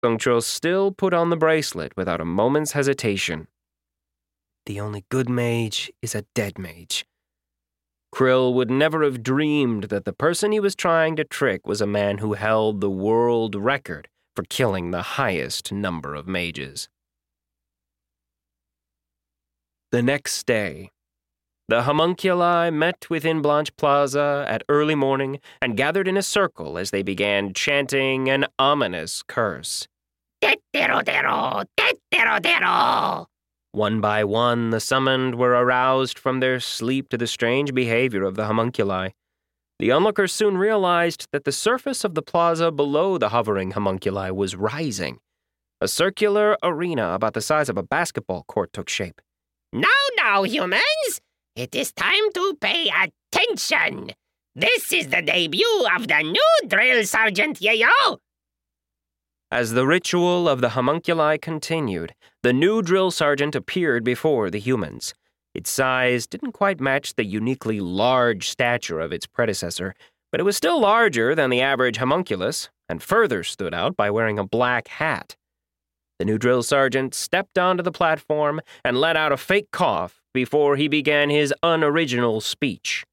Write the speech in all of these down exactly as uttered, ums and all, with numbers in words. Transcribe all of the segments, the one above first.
Sungcho still put on the bracelet without a moment's hesitation. The only good mage is a dead mage. Krill would never have dreamed that the person he was trying to trick was a man who held the world record for killing the highest number of mages. The next day, the homunculi met within Blanche Plaza at early morning and gathered in a circle as they began chanting an ominous curse. Tetero-tero, tetero-tero. One by one, the summoned were aroused from their sleep to the strange behavior of the homunculi. The onlookers soon realized that the surface of the plaza below the hovering homunculi was rising. A circular arena about the size of a basketball court took shape. Now, now, humans! It is time to pay attention! This is the debut of the new drill sergeant, yayo! As the ritual of the homunculi continued, the new drill sergeant appeared before the humans. Its size didn't quite match the uniquely large stature of its predecessor, but it was still larger than the average homunculus, and further stood out by wearing a black hat. The new drill sergeant stepped onto the platform and let out a fake cough before he began his unoriginal speech.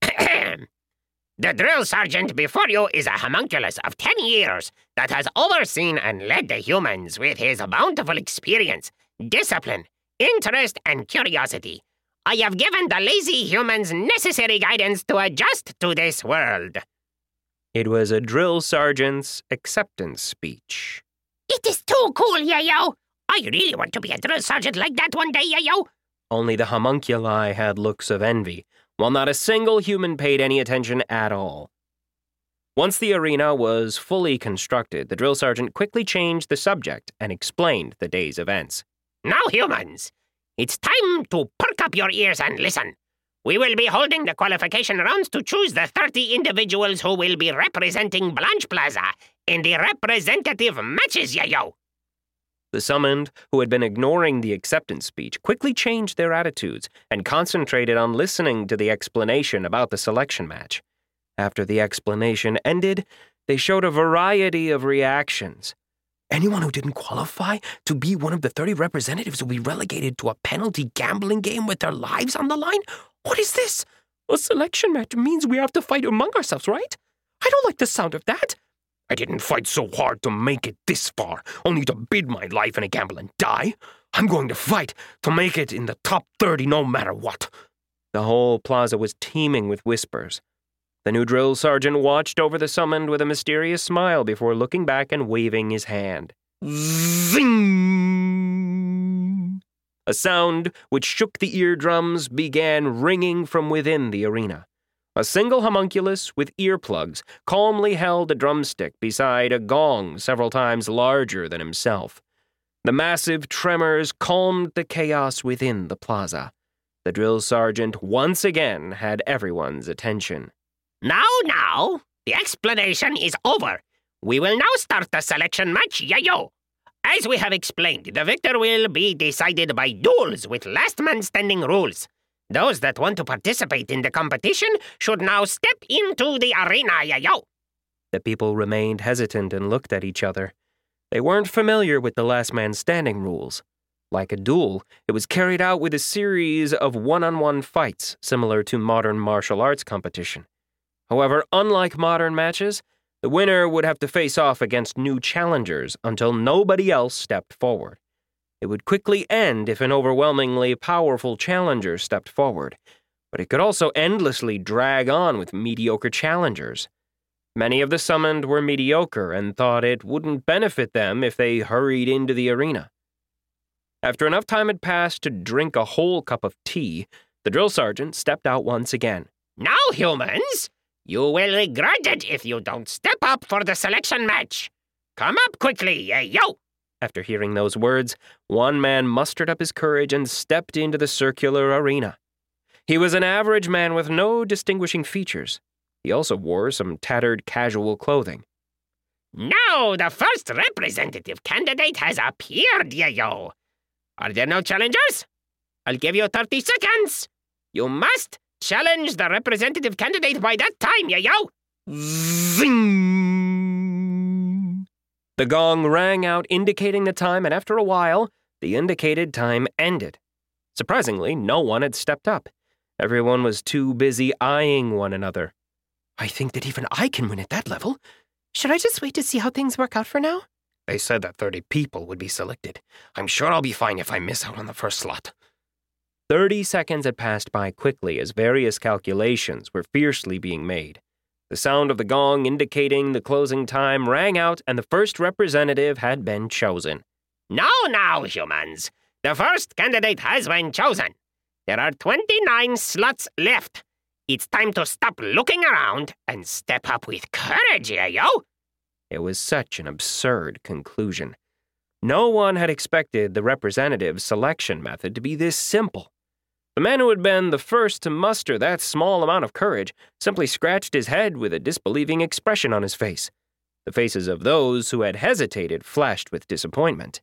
The drill sergeant before you is a homunculus of ten years that has overseen and led the humans with his bountiful experience, discipline, interest, and curiosity. I have given the lazy humans necessary guidance to adjust to this world. It was a drill sergeant's acceptance speech. It is too cool, yayo! I really want to be a drill sergeant like that one day, yayo! Only the homunculi had looks of envy, while not a single human paid any attention at all. Once the arena was fully constructed, the drill sergeant quickly changed the subject and explained the day's events. Now, humans, it's time to perk up your ears and listen. We will be holding the qualification rounds to choose the thirty individuals who will be representing Blanche Plaza in the representative matches, yayo! The summoned, who had been ignoring the acceptance speech, quickly changed their attitudes and concentrated on listening to the explanation about the selection match. After the explanation ended, they showed a variety of reactions. Anyone who didn't qualify to be one of the thirty representatives will be relegated to a penalty gambling game with their lives on the line? What is this? A selection match means we have to fight among ourselves, right? I don't like the sound of that. I didn't fight so hard to make it this far, only to bid my life in a gamble and die. I'm going to fight to make it in the top thirty no matter what. The whole plaza was teeming with whispers. The new drill sergeant watched over the summoned with a mysterious smile before looking back and waving his hand. Zing! A sound which shook the eardrums began ringing from within the arena. A single homunculus with earplugs calmly held a drumstick beside a gong several times larger than himself. The massive tremors calmed the chaos within the plaza. The drill sergeant once again had everyone's attention. Now, now, the explanation is over. We will now start the selection match, yayo. As we have explained, the victor will be decided by duels with last man standing rules. Those that want to participate in the competition should now step into the arena, yayo. The people remained hesitant and looked at each other. They weren't familiar with the last man standing rules. Like a duel, it was carried out with a series of one-on-one fights similar to modern martial arts competition. However, unlike modern matches, the winner would have to face off against new challengers until nobody else stepped forward. It would quickly end if an overwhelmingly powerful challenger stepped forward, but it could also endlessly drag on with mediocre challengers. Many of the summoned were mediocre and thought it wouldn't benefit them if they hurried into the arena. After enough time had passed to drink a whole cup of tea, the drill sergeant stepped out once again. Now, humans, you will regret it if you don't step up for the selection match. Come up quickly, yayo! After hearing those words, one man mustered up his courage and stepped into the circular arena. He was an average man with no distinguishing features. He also wore some tattered casual clothing. Now the first representative candidate has appeared, yayo. Are there no challengers? I'll give you thirty seconds. You must challenge the representative candidate by that time, yayo. Zing! The gong rang out indicating the time, and after a while, the indicated time ended. Surprisingly, no one had stepped up. Everyone was too busy eyeing one another. I think that even I can win at that level. Should I just wait to see how things work out for now? They said that thirty people would be selected. I'm sure I'll be fine if I miss out on the first slot. Thirty seconds had passed by quickly as various calculations were fiercely being made. The sound of the gong indicating the closing time rang out, and the first representative had been chosen. Now, now, humans. The first candidate has been chosen. There are twenty-nine slots left. It's time to stop looking around and step up with courage, yeah, yo? It was such an absurd conclusion. No one had expected the representative selection method to be this simple. The man who had been the first to muster that small amount of courage simply scratched his head with a disbelieving expression on his face. The faces of those who had hesitated flashed with disappointment.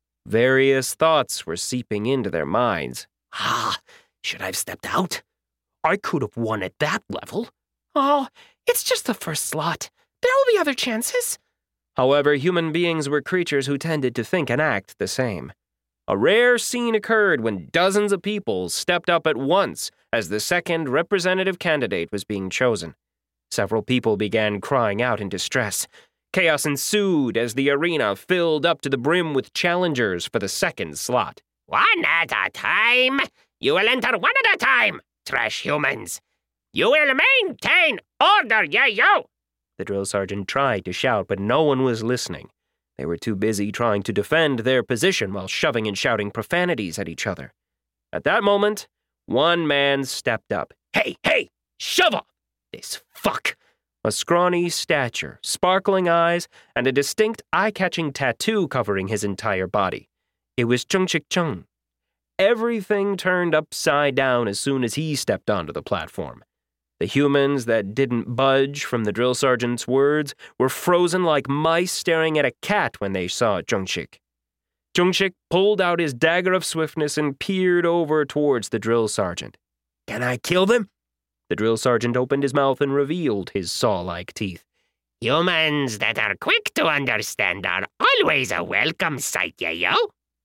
Various thoughts were seeping into their minds. Ah, should I have stepped out? I could have won at that level. Oh, it's just the first slot. There will be other chances. However, human beings were creatures who tended to think and act the same. A rare scene occurred when dozens of people stepped up at once as the second representative candidate was being chosen. Several people began crying out in distress. Chaos ensued as the arena filled up to the brim with challengers for the second slot. One at a time. You will enter one at a time, trash humans. You will maintain order, yeah, yo. The drill sergeant tried to shout, but no one was listening. They were too busy trying to defend their position while shoving and shouting profanities at each other. At that moment, one man stepped up. Hey, hey, shove off! This fuck! A scrawny stature, sparkling eyes, and a distinct eye-catching tattoo covering his entire body. It was Chung Chik Chung. Everything turned upside down as soon as he stepped onto the platform. The humans that didn't budge from the drill sergeant's words were frozen like mice staring at a cat when they saw Jungshik. Jungshik pulled out his dagger of swiftness and peered over towards the drill sergeant. Can I kill them? The drill sergeant opened his mouth and revealed his saw-like teeth. Humans that are quick to understand are always a welcome sight, yeah, yo?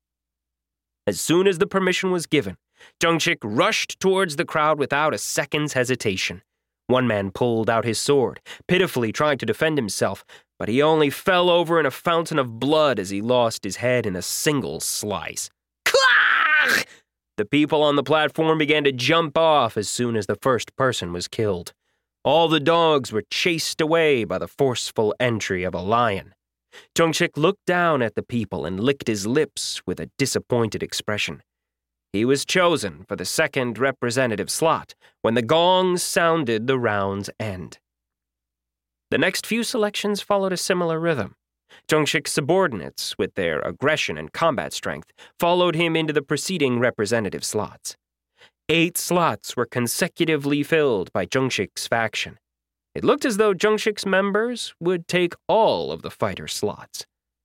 As soon as the permission was given, Jungshik rushed towards the crowd without a second's hesitation. One man pulled out his sword, pitifully trying to defend himself, but he only fell over in a fountain of blood as he lost his head in a single slice. Claah! The people on the platform began to jump off as soon as the first person was killed. All the dogs were chased away by the forceful entry of a lion. Jungshik looked down at the people and licked his lips with a disappointed expression. He was chosen for the second representative slot when the gong sounded the round's end. The next few selections followed a similar rhythm. Jungshik's subordinates, with their aggression and combat strength, followed him into the preceding representative slots. Eight slots were consecutively filled by Jungshik's faction. It looked as though Jungshik's members would take all of the fighter slots.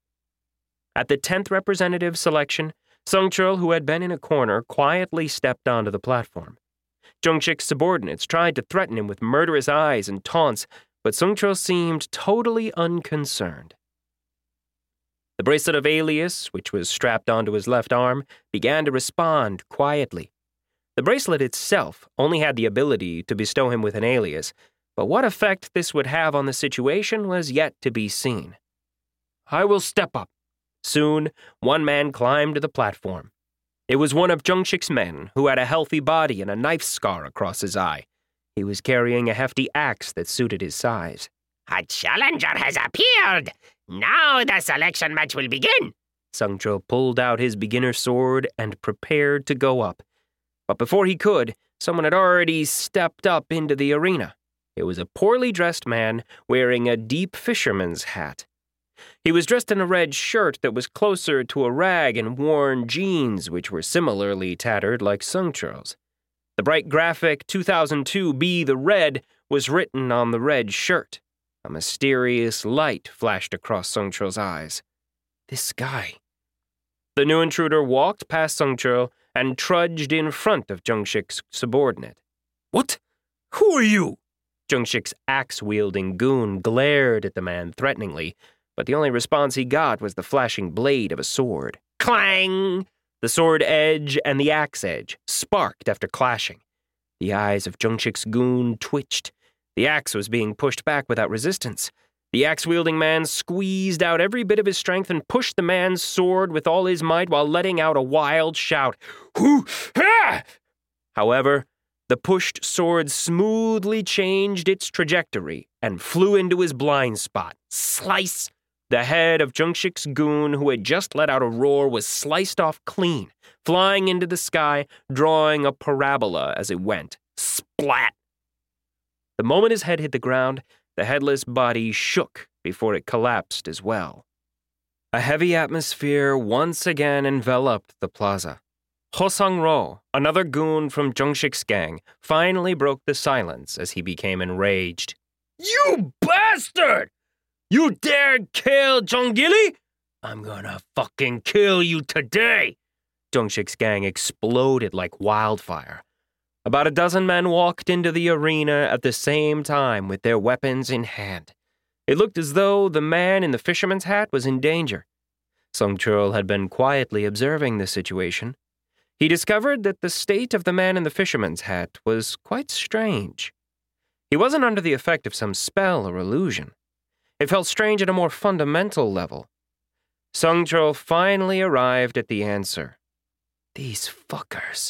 At the tenth representative selection, Sungchul, who had been in a corner, quietly stepped onto the platform. Jungshik's subordinates tried to threaten him with murderous eyes and taunts, but Sungchul seemed totally unconcerned. The bracelet of Alias, which was strapped onto his left arm, began to respond quietly. The bracelet itself only had the ability to bestow him with an alias, but what effect this would have on the situation was yet to be seen. I will step up. Soon, one man climbed to the platform. It was one of Jungshik's men, who had a healthy body and a knife scar across his eye. He was carrying a hefty axe that suited his size. A challenger has appeared! Now the selection match will begin! Sungchul pulled out his beginner sword and prepared to go up. But before he could, someone had already stepped up into the arena. It was a poorly dressed man wearing a deep fisherman's hat. He was dressed in a red shirt that was closer to a rag and worn jeans which were similarly tattered like Sungchul's. The bright graphic two thousand two B the Red was written on the red shirt. A mysterious light flashed across Sungchul's eyes. This guy. The new intruder walked past Sungchul and trudged in front of Jungshik's subordinate. What? Who are you? Jungshik's axe-wielding goon glared at the man threateningly, but the only response he got was the flashing blade of a sword. Clang! The sword edge and the axe edge sparked after clashing. The eyes of Zhongshik's goon twitched. The axe was being pushed back without resistance. The axe-wielding man squeezed out every bit of his strength and pushed the man's sword with all his might while letting out a wild shout. Hoo! Ha! However, the pushed sword smoothly changed its trajectory and flew into his blind spot. Slice! The head of Zhongshik's goon, who had just let out a roar, was sliced off clean, flying into the sky, drawing a parabola as it went. Splat! The moment his head hit the ground, the headless body shook before it collapsed as well. A heavy atmosphere once again enveloped the plaza. Ho Sang-ro, another goon from Zhongshik's gang, finally broke the silence as he became enraged. You bastard! You dare kill Zhonggili? I'm gonna fucking kill you today! Zhongshik's gang exploded like wildfire. About a dozen men walked into the arena at the same time with their weapons in hand. It looked as though the man in the fisherman's hat was in danger. Sung Chul had been quietly observing the situation. He discovered that the state of the man in the fisherman's hat was quite strange. He wasn't under the effect of some spell or illusion. It felt strange at a more fundamental level. Sung Chul finally arrived at the answer. These fuckers.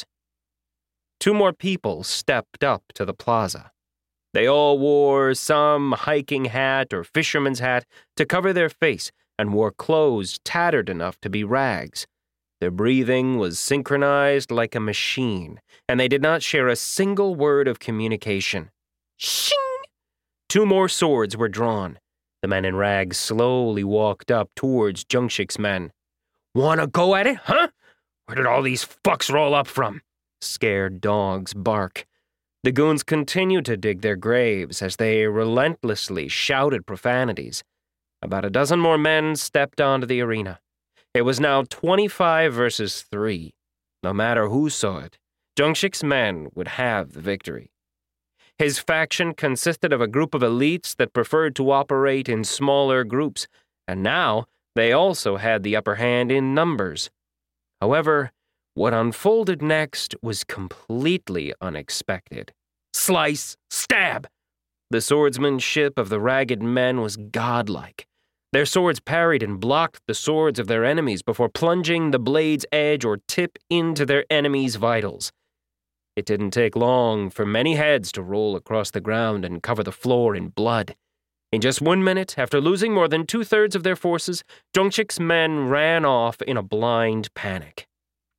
Two more people stepped up to the plaza. They all wore some hiking hat or fisherman's hat to cover their face and wore clothes tattered enough to be rags. Their breathing was synchronized like a machine, and they did not share a single word of communication. Shing! Two more swords were drawn. The men in rags slowly walked up towards Zhongshik's men. Wanna go at it, huh? Where did all these fucks roll up from? Scared dogs bark. The goons continued to dig their graves as they relentlessly shouted profanities. About a dozen more men stepped onto the arena. It was now twenty-five versus three. No matter who saw it, Zhongshik's men would have the victory. His faction consisted of a group of elites that preferred to operate in smaller groups, and now they also had the upper hand in numbers. However, what unfolded next was completely unexpected. Slice! Stab! The swordsmanship of the ragged men was godlike. Their swords parried and blocked the swords of their enemies before plunging the blade's edge or tip into their enemy's vitals. It didn't take long for many heads to roll across the ground and cover the floor in blood. In just one minute, after losing more than two-thirds of their forces, Zhongshik's men ran off in a blind panic.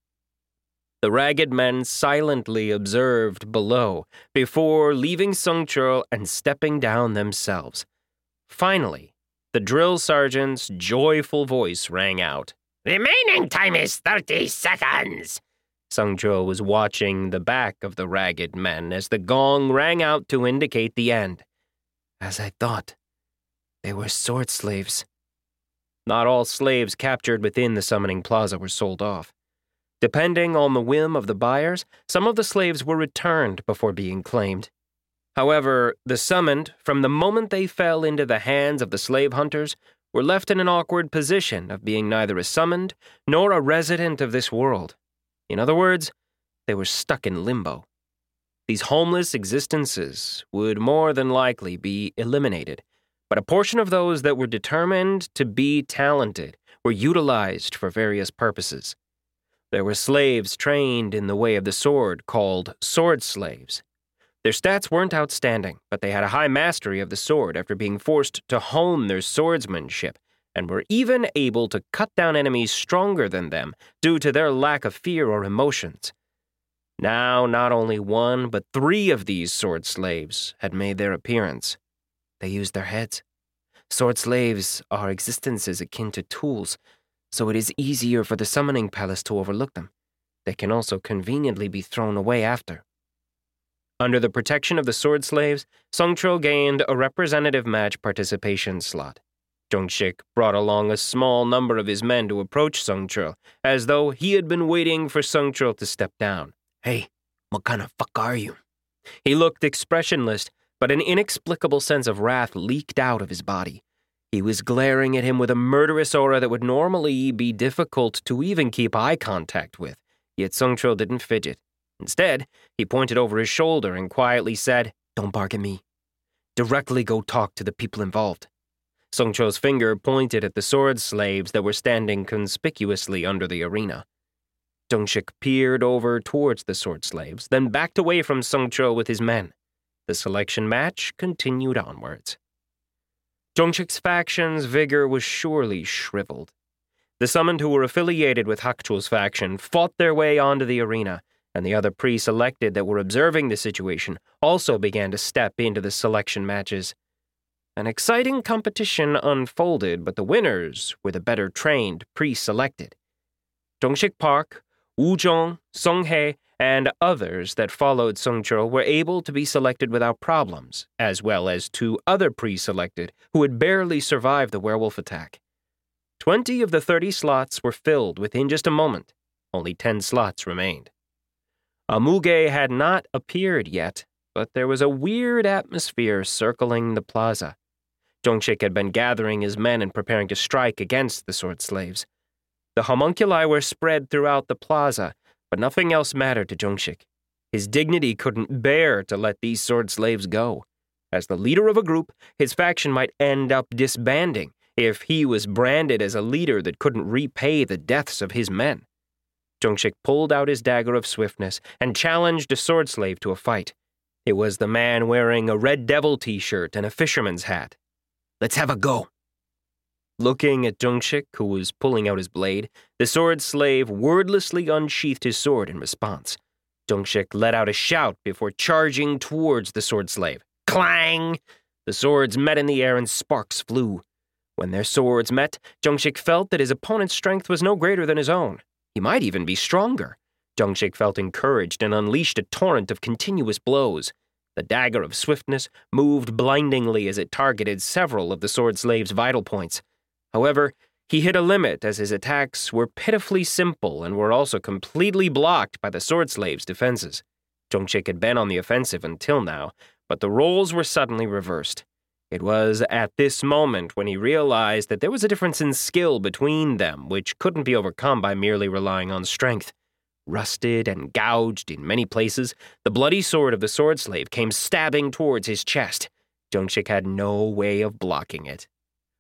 The ragged men silently observed below before leaving Sung Chul and stepping down themselves. Finally, the drill sergeant's joyful voice rang out. Remaining time is thirty seconds. Sung Chul was watching the back of the ragged men as the gong rang out to indicate the end. As I thought, they were sword slaves. Not all slaves captured within the summoning plaza were sold off. Depending on the whim of the buyers, some of the slaves were returned before being claimed. However, the summoned, from the moment they fell into the hands of the slave hunters, were left in an awkward position of being neither a summoned nor a resident of this world. In other words, they were stuck in limbo. These homeless existences would more than likely be eliminated, but a portion of those that were determined to be talented were utilized for various purposes. There were slaves trained in the way of the sword called sword slaves. Their stats weren't outstanding, but they had a high mastery of the sword after being forced to hone their swordsmanship, and were even able to cut down enemies stronger than them due to their lack of fear or emotions. Now, not only one, but three of these sword slaves had made their appearance. They used their heads. Sword slaves are existences akin to tools, so it is easier for the summoning palace to overlook them. They can also conveniently be thrown away after. Under the protection of the sword slaves, Sung Chul gained a representative match participation slot. Zhongshik brought along a small number of his men to approach Sung Chul, as though he had been waiting for Sung Chul to step down. Hey, what kind of fuck are you? He looked expressionless, but an inexplicable sense of wrath leaked out of his body. He was glaring at him with a murderous aura that would normally be difficult to even keep eye contact with, yet Sungcho didn't fidget. Instead, he pointed over his shoulder and quietly said, "Don't bark at me. Directly go talk to the people involved." Sungcho's finger pointed at the sword slaves that were standing conspicuously under the arena. Dongshik peered over towards the sword slaves, then backed away from Sungcho with his men. The selection match continued onwards. Dongshik's faction's vigor was surely shriveled. The summoned who were affiliated with Hakcho's faction fought their way onto the arena, and the other pre-selected that were observing the situation also began to step into the selection matches. An exciting competition unfolded, but the winners were the better-trained pre-selected. Dongshik Park, Wuzhong, Songhae, and others that followed Sungcho were able to be selected without problems, as well as two other pre-selected who had barely survived the werewolf attack. Twenty of the thirty slots were filled within just a moment. Only ten slots remained. Amuge had not appeared yet, but there was a weird atmosphere circling the plaza. Dongshik had been gathering his men and preparing to strike against the sword slaves. The homunculi were spread throughout the plaza, but nothing else mattered to Dongshik. His dignity couldn't bear to let these sword slaves go. As the leader of a group, his faction might end up disbanding if he was branded as a leader that couldn't repay the deaths of his men. Dongshik pulled out his dagger of swiftness and challenged a sword slave to a fight. It was the man wearing a Red Devil t-shirt and a fisherman's hat. "Let's have a go." Looking at Dongshik, who was pulling out his blade, the sword slave wordlessly unsheathed his sword in response. Dongshik let out a shout before charging towards the sword slave. Clang! The swords met in the air and sparks flew. When their swords met, Dongshik felt that his opponent's strength was no greater than his own. He might even be stronger. Dongshik felt encouraged and unleashed a torrent of continuous blows. The dagger of swiftness moved blindingly as it targeted several of the sword slave's vital points. However, he hit a limit as his attacks were pitifully simple and were also completely blocked by the sword slave's defenses. Dongshik had been on the offensive until now, but the roles were suddenly reversed. It was at this moment when he realized that there was a difference in skill between them which couldn't be overcome by merely relying on strength. Rusted and gouged in many places, the bloody sword of the sword slave came stabbing towards his chest. Dongshik had no way of blocking it.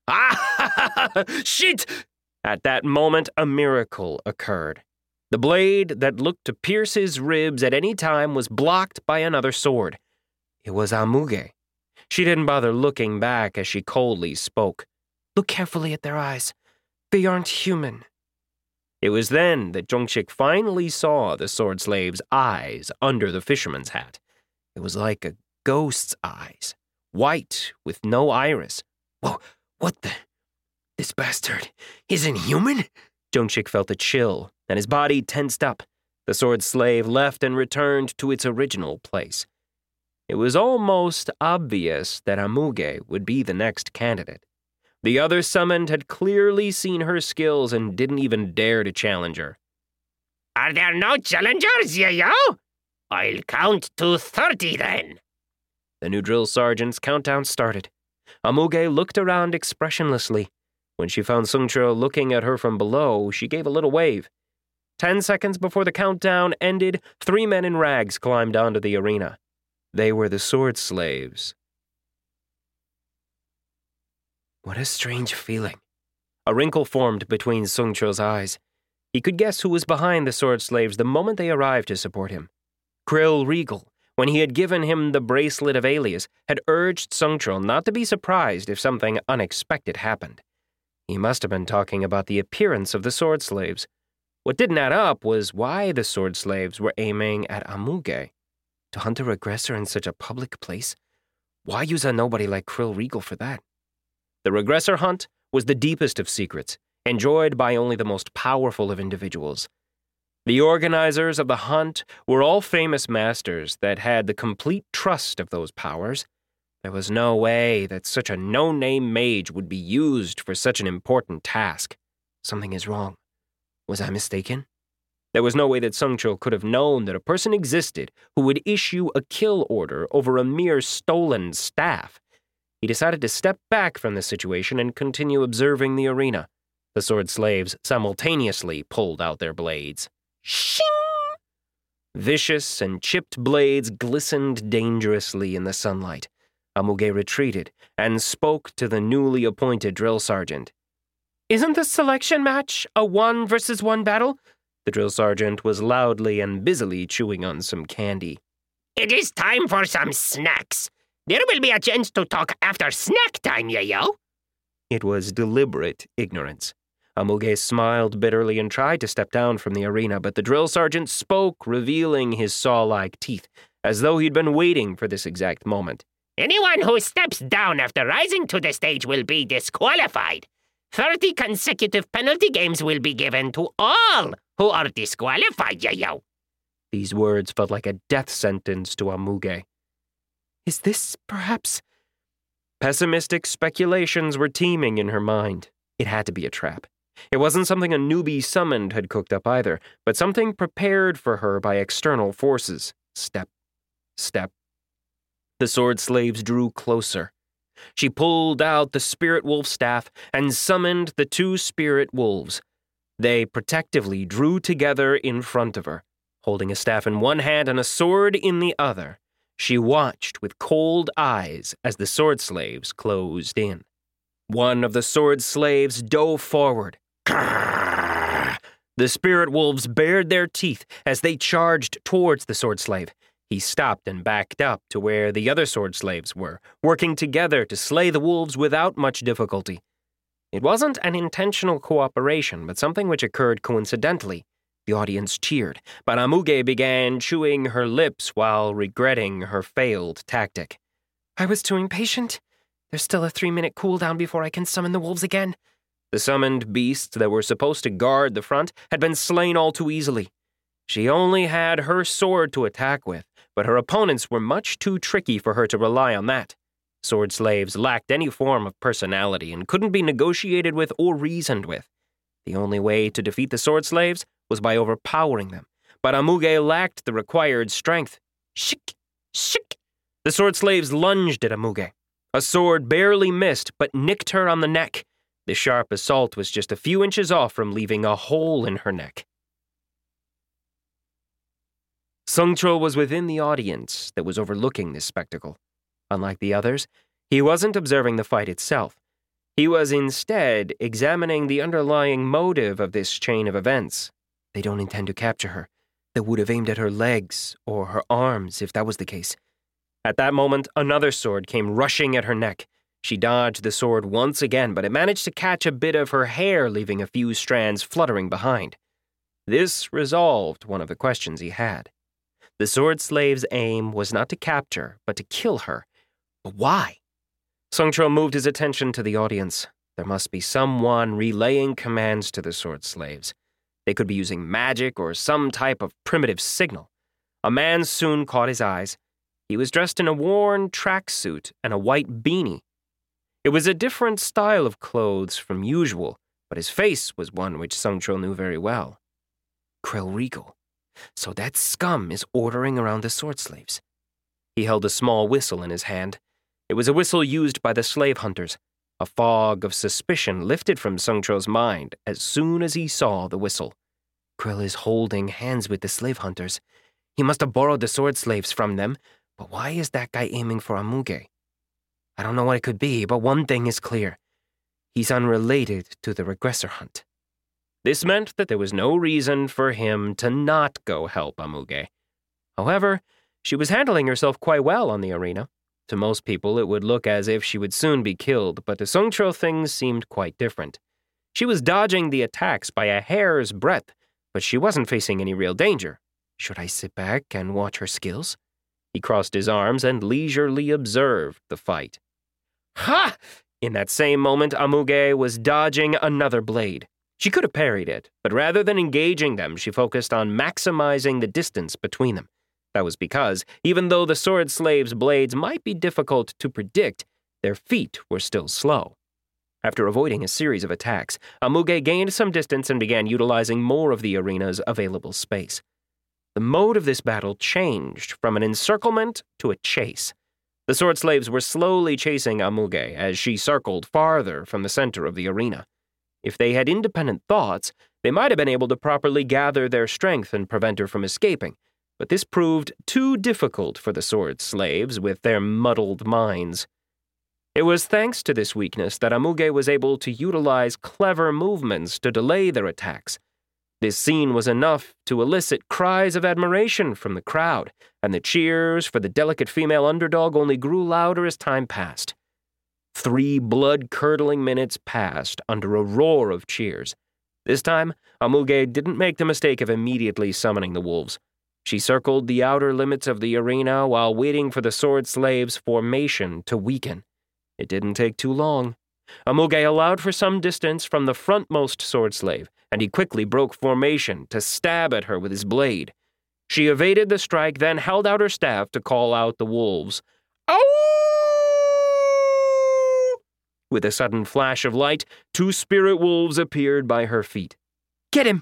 Ah! Shit! At that moment, a miracle occurred. The blade that looked to pierce his ribs at any time was blocked by another sword. It was Amuge. She didn't bother looking back as she coldly spoke. "Look carefully at their eyes. They aren't human." It was then that Dongshik finally saw the sword slave's eyes under the fisherman's hat. It was like a ghost's eyes, white with no iris. Whoa, what the? This bastard isn't human? Dongshik felt a chill, and his body tensed up. The sword slave left and returned to its original place. It was almost obvious that Amuge would be the next candidate. The other summoned had clearly seen her skills and didn't even dare to challenge her. "Are there no challengers, yo-yo? I'll count to thirty then." The new drill sergeant's countdown started. Amuge looked around expressionlessly. When she found Sungcho looking at her from below, she gave a little wave. Ten seconds before the countdown ended, three men in rags climbed onto the arena. They were the sword slaves. What a strange feeling. A wrinkle formed between Sungcho's eyes. He could guess who was behind the sword slaves the moment they arrived to support him. Krill Regal, when he had given him the bracelet of Alias, had urged Sungcho not to be surprised if something unexpected happened. He must have been talking about the appearance of the sword slaves. What didn't add up was why the sword slaves were aiming at Amuge. To hunt a aggressor in such a public place? Why use a nobody like Krill Regal for that? The regressor hunt was the deepest of secrets, enjoyed by only the most powerful of individuals. The organizers of the hunt were all famous masters that had the complete trust of those powers. There was no way that such a no-name mage would be used for such an important task. Something is wrong. Was I mistaken? There was no way that Sungcho could have known that a person existed who would issue a kill order over a mere stolen staff. He decided to step back from the situation and continue observing the arena. The sword slaves simultaneously pulled out their blades. Shing! Vicious and chipped blades glistened dangerously in the sunlight. Amuge retreated and spoke to the newly appointed drill sergeant. Isn't the selection match a one versus one battle? The drill sergeant was loudly and busily chewing on some candy. It is time for some snacks. There will be a chance to talk after snack time, yo-yo. It was deliberate ignorance. Amuge smiled bitterly and tried to step down from the arena, but the drill sergeant spoke, revealing his saw-like teeth, as though he'd been waiting for this exact moment. Anyone who steps down after rising to the stage will be disqualified. Thirty consecutive penalty games will be given to all who are disqualified, yo-yo. These words felt like a death sentence to Amuge. Is this, perhaps? Pessimistic speculations were teeming in her mind. It had to be a trap. It wasn't something a newbie summoned had cooked up either, but something prepared for her by external forces. Step, step. The sword slaves drew closer. She pulled out the spirit wolf staff and summoned the two spirit wolves. They protectively drew together in front of her, holding a staff in one hand and a sword in the other. She watched with cold eyes as the sword slaves closed in. One of the sword slaves dove forward. The spirit wolves bared their teeth as they charged towards the sword slave. He stopped and backed up to where the other sword slaves were, working together to slay the wolves without much difficulty. It wasn't an intentional cooperation, but something which occurred coincidentally. The audience cheered, but Amuge began chewing her lips while regretting her failed tactic. I was too impatient. There's still a three-minute cooldown before I can summon the wolves again. The summoned beasts that were supposed to guard the front had been slain all too easily. She only had her sword to attack with, but her opponents were much too tricky for her to rely on that. Sword slaves lacked any form of personality and couldn't be negotiated with or reasoned with. The only way to defeat the sword slaves was by overpowering them, but Amuge lacked the required strength. Shik! Shik! The sword slaves lunged at Amuge. A sword barely missed, but nicked her on the neck. The sharp assault was just a few inches off from leaving a hole in her neck. Sungcho was within the audience that was overlooking this spectacle. Unlike the others, he wasn't observing the fight itself. He was instead examining the underlying motive of this chain of events. They don't intend to capture her. They would have aimed at her legs or her arms if that was the case. At that moment, another sword came rushing at her neck. She dodged the sword once again, but it managed to catch a bit of her hair, leaving a few strands fluttering behind. This resolved one of the questions he had. The sword slave's aim was not to capture, but to kill her. But why? Sungcho moved his attention to the audience. There must be someone relaying commands to the sword slaves. They could be using magic or some type of primitive signal. A man soon caught his eyes. He was dressed in a worn tracksuit and a white beanie. It was a different style of clothes from usual, but his face was one which Sungcho knew very well. Krill Regal. So that scum is ordering around the sword slaves. He held a small whistle in his hand. It was a whistle used by the slave hunters. A fog of suspicion lifted from Sungcho's mind as soon as he saw the whistle. Krill is holding hands with the slave hunters. He must have borrowed the sword slaves from them, but why is that guy aiming for Amuge? I don't know what it could be, but one thing is clear. He's unrelated to the regressor hunt. This meant that there was no reason for him to not go help Amuge. However, she was handling herself quite well on the arena. To most people, it would look as if she would soon be killed, but to Sungcho things seemed quite different. She was dodging the attacks by a hair's breadth, but she wasn't facing any real danger. Should I sit back and watch her skills? He crossed his arms and leisurely observed the fight. Ha! In that same moment, Amuge was dodging another blade. She could have parried it, but rather than engaging them, she focused on maximizing the distance between them. That was because, even though the sword slave's blades might be difficult to predict, their feet were still slow. After avoiding a series of attacks, Amuge gained some distance and began utilizing more of the arena's available space. The mode of this battle changed from an encirclement to a chase. The sword slaves were slowly chasing Amuge as she circled farther from the center of the arena. If they had independent thoughts, they might have been able to properly gather their strength and prevent her from escaping, but this proved too difficult for the sword slaves with their muddled minds. It was thanks to this weakness that Amuge was able to utilize clever movements to delay their attacks. This scene was enough to elicit cries of admiration from the crowd, and the cheers for the delicate female underdog only grew louder as time passed. Three blood-curdling minutes passed under a roar of cheers. This time, Amuge didn't make the mistake of immediately summoning the wolves. She circled the outer limits of the arena while waiting for the sword slaves' formation to weaken. It didn't take too long. Amuge allowed for some distance from the frontmost sword slave, and he quickly broke formation to stab at her with his blade. She evaded the strike, then held out her staff to call out the wolves. "Ow!" With a sudden flash of light, two spirit wolves appeared by her feet. "Get him!"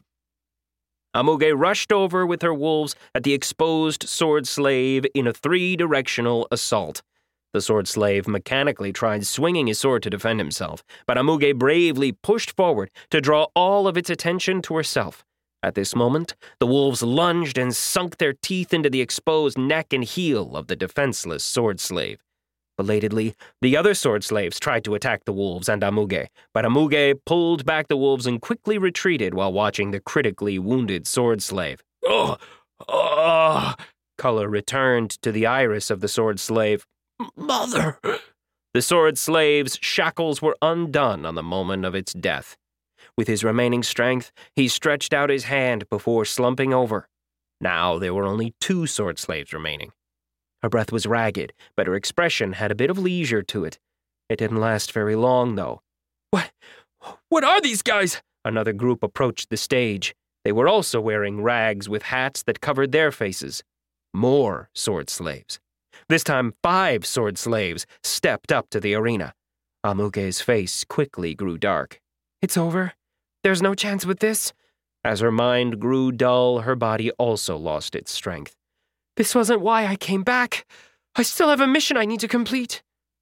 Amuge rushed over with her wolves at the exposed sword slave in a three-directional assault. The sword slave mechanically tried swinging his sword to defend himself, but Amuge bravely pushed forward to draw all of its attention to herself. At this moment, the wolves lunged and sunk their teeth into the exposed neck and heel of the defenseless sword slave. Belatedly, the other sword slaves tried to attack the wolves and Amuge, but Amuge pulled back the wolves and quickly retreated while watching the critically wounded sword slave. "Ugh! Ugh!" Color returned to the iris of the sword slave. "Mother!" The sword slave's shackles were undone on the moment of its death. With his remaining strength, he stretched out his hand before slumping over. Now there were only two sword slaves remaining. Her breath was ragged, but her expression had a bit of leisure to it. It didn't last very long, though. What? What are these guys? Another group approached the stage. They were also wearing rags with hats that covered their faces. More sword slaves. This time, five sword slaves stepped up to the arena. Amuge's face quickly grew dark. "It's over? There's no chance with this?" As her mind grew dull, her body also lost its strength. "This wasn't why I came back. I still have a mission I need to complete."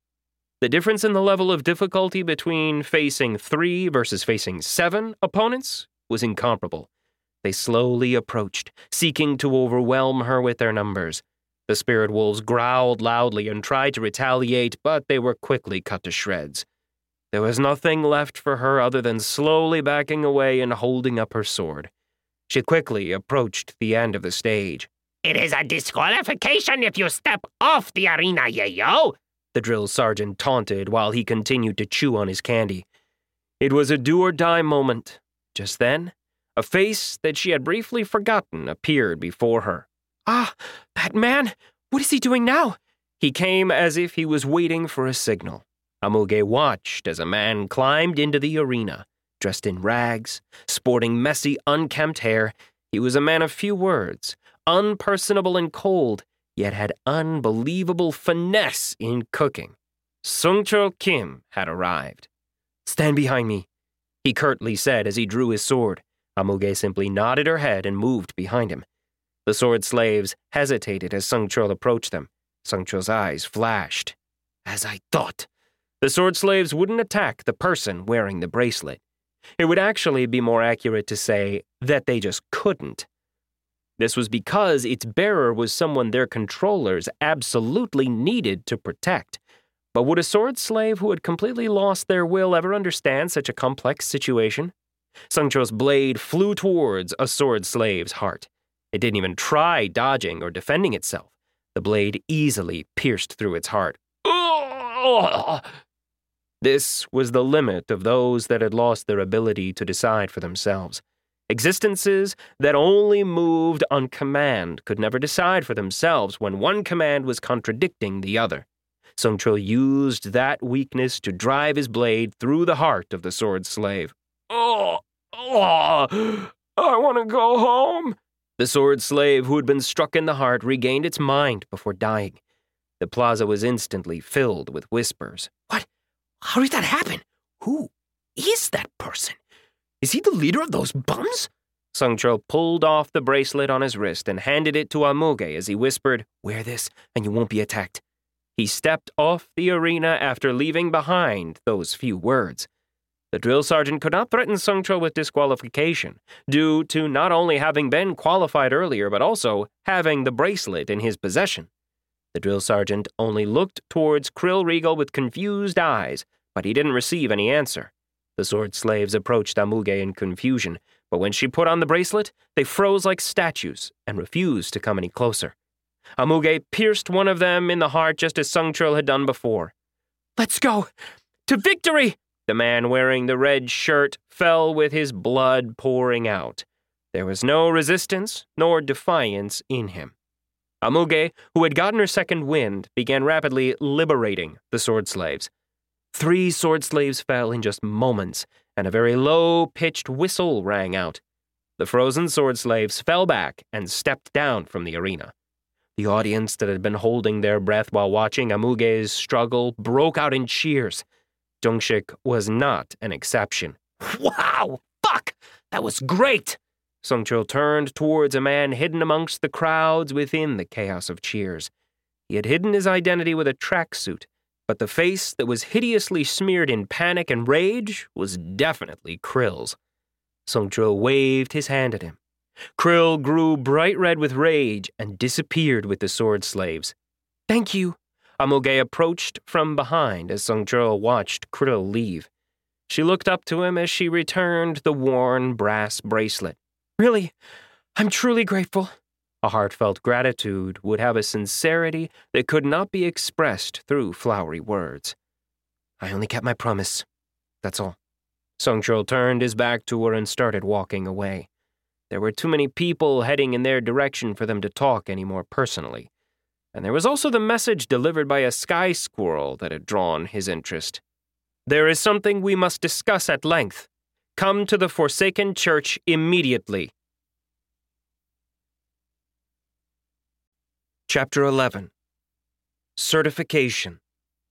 The difference in the level of difficulty between facing three versus facing seven opponents was incomparable. They slowly approached, seeking to overwhelm her with their numbers. The spirit wolves growled loudly and tried to retaliate, but they were quickly cut to shreds. There was nothing left for her other than slowly backing away and holding up her sword. She quickly approached the end of the stage. "It is a disqualification if you step off the arena, yayo!" The drill sergeant taunted while he continued to chew on his candy. It was a do-or-die moment. Just then, a face that she had briefly forgotten appeared before her. "Ah, that man! What is he doing now?" He came as if he was waiting for a signal. Amuge watched as a man climbed into the arena, dressed in rags, sporting messy, unkempt hair. He was a man of few words, unpersonable and cold, yet had unbelievable finesse in cooking. Sungchul Kim had arrived. "Stand behind me," he curtly said as he drew his sword. Amuge simply nodded her head and moved behind him. The sword slaves hesitated as Sungchul approached them. Sungchul's eyes flashed. "As I thought." The sword slaves wouldn't attack the person wearing the bracelet. It would actually be more accurate to say that they just couldn't. This was because its bearer was someone their controllers absolutely needed to protect. But would a sword slave who had completely lost their will ever understand such a complex situation? Sungchul's blade flew towards a sword slave's heart. It didn't even try dodging or defending itself. The blade easily pierced through its heart. This was the limit of those that had lost their ability to decide for themselves. Existences that only moved on command could never decide for themselves when one command was contradicting the other. Sungchul used that weakness to drive his blade through the heart of the sword slave. "Oh, oh, I want to go home." The sword slave who had been struck in the heart regained its mind before dying. The plaza was instantly filled with whispers. "What? How did that happen? Who is that person? Is he the leader of those bums?" Sungchul pulled off the bracelet on his wrist and handed it to Amuge as he whispered, "Wear this and you won't be attacked." He stepped off the arena after leaving behind those few words. The drill sergeant could not threaten Sung Chul with disqualification, due to not only having been qualified earlier, but also having the bracelet in his possession. The drill sergeant only looked towards Krill Regal with confused eyes, but he didn't receive any answer. The sword slaves approached Amuge in confusion, but when she put on the bracelet, they froze like statues and refused to come any closer. Amuge pierced one of them in the heart just as Sung Chul had done before. "Let's go! To victory!" The man wearing the red shirt fell with his blood pouring out. There was no resistance nor defiance in him. Amuge, who had gotten her second wind, began rapidly liberating the sword slaves. Three sword slaves fell in just moments, and a very low-pitched whistle rang out. The frozen sword slaves fell back and stepped down from the arena. The audience that had been holding their breath while watching Amuge's struggle broke out in cheers. Dongshik was not an exception. "Wow! Fuck! That was great!" Sung Chul turned towards a man hidden amongst the crowds within the chaos of cheers. He had hidden his identity with a tracksuit, but the face that was hideously smeared in panic and rage was definitely Krill's. Sung Chul waved his hand at him. Krill grew bright red with rage and disappeared with the sword slaves. "Thank you." Amuge approached from behind as Sung Chul watched Krill leave. She looked up to him as she returned the worn brass bracelet. "Really, I'm truly grateful." A heartfelt gratitude would have a sincerity that could not be expressed through flowery words. "I only kept my promise. That's all." Sung Chul turned his back to her and started walking away. There were too many people heading in their direction for them to talk any more personally. And there was also the message delivered by a sky squirrel that had drawn his interest. "There is something we must discuss at length. Come to the Forsaken Church immediately." Chapter eleven. Certification.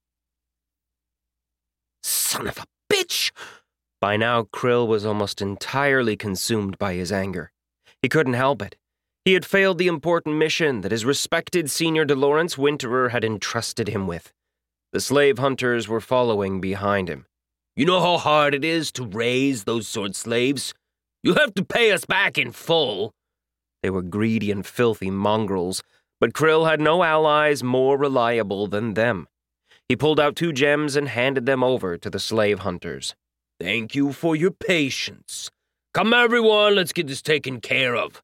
Son of a bitch! By now, Krill was almost entirely consumed by his anger. He couldn't help it. He had failed the important mission that his respected senior DeLawrence Winterer had entrusted him with. The slave hunters were following behind him. "You know how hard it is to raise those sword slaves? You'll have to pay us back in full." They were greedy and filthy mongrels, but Krill had no allies more reliable than them. He pulled out two gems and handed them over to the slave hunters. "Thank you for your patience. Come everyone, let's get this taken care of."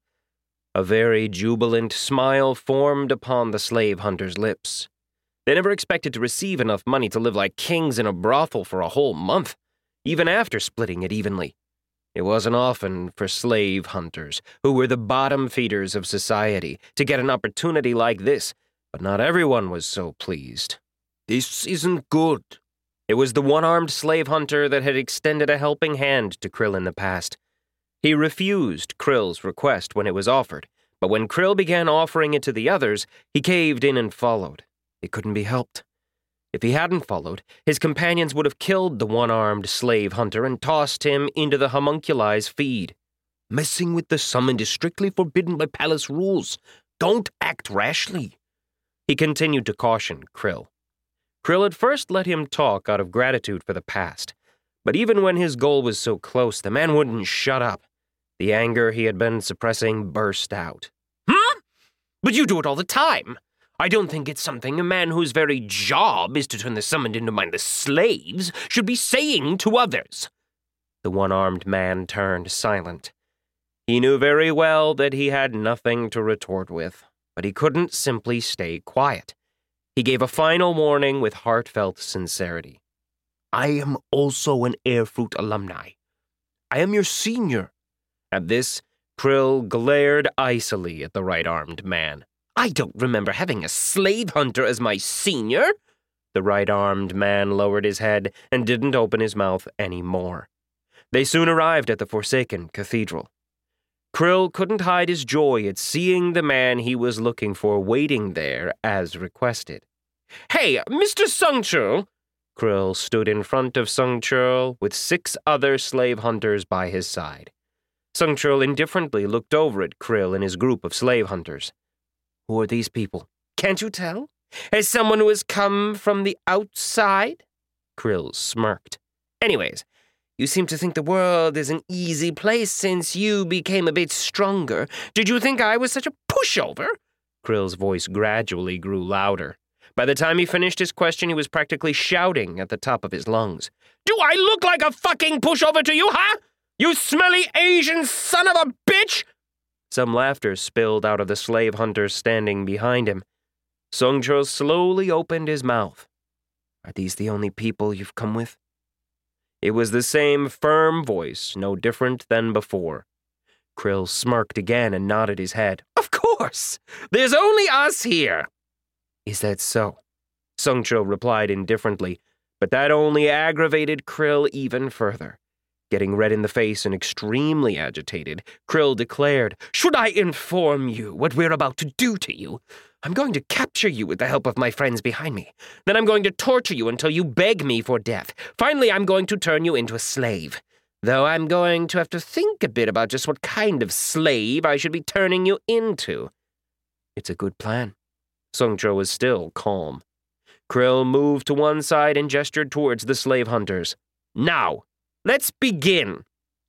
A very jubilant smile formed upon the slave hunters' lips. They never expected to receive enough money to live like kings in a brothel for a whole month, even after splitting it evenly. It wasn't often for slave hunters, who were the bottom feeders of society, to get an opportunity like this, but not everyone was so pleased. "This isn't good." It was the one-armed slave hunter that had extended a helping hand to Krill in the past. He refused Krill's request when it was offered, but when Krill began offering it to the others, he caved in and followed. It couldn't be helped. If he hadn't followed, his companions would have killed the one-armed slave hunter and tossed him into the homunculi's feed. "Messing with the summoned is strictly forbidden by palace rules. Don't act rashly." He continued to caution Krill. Krill had first let him talk out of gratitude for the past, but even when his goal was so close, the man wouldn't shut up. The anger he had been suppressing burst out. "Hmm? But you do it all the time. I don't think it's something a man whose very job is to turn the summoned into mindless slaves should be saying to others." The one-armed man turned silent. He knew very well that he had nothing to retort with, but he couldn't simply stay quiet. He gave a final warning with heartfelt sincerity. "I am also an Airfruit alumni. I am your senior." At this, Krill glared icily at the right-armed man. "I don't remember having a slave hunter as my senior." The right-armed man lowered his head and didn't open his mouth any more. They soon arrived at the Forsaken Cathedral. Krill couldn't hide his joy at seeing the man he was looking for waiting there as requested. "Hey, Mister Sung Chul!" Krill stood in front of Sung Chul with six other slave hunters by his side. Sung Chul indifferently looked over at Krill and his group of slave hunters. "Who are these people? Can't you tell?" As someone who has come from the outside? Krill smirked. Anyways, you seem to think the world is an easy place since you became a bit stronger. Did you think I was such a pushover? Krill's voice gradually grew louder. By the time he finished his question, he was practically shouting at the top of his lungs. Do I look like a fucking pushover to you, huh? You smelly Asian son of a bitch! Some laughter spilled out of the slave hunters standing behind him. Songchul slowly opened his mouth. Are these the only people you've come with? It was the same firm voice, no different than before. Krill smirked again and nodded his head. Of course! There's only us here! Is that so? Songchul replied indifferently, but that only aggravated Krill even further. Getting red in the face and extremely agitated, Krill declared, Should I inform you what we're about to do to you? I'm going to capture you with the help of my friends behind me. Then I'm going to torture you until you beg me for death. Finally, I'm going to turn you into a slave. Though I'm going to have to think a bit about just what kind of slave I should be turning you into. It's a good plan. Songchul was still calm. Krill moved to one side and gestured towards the slave hunters. Now, let's begin.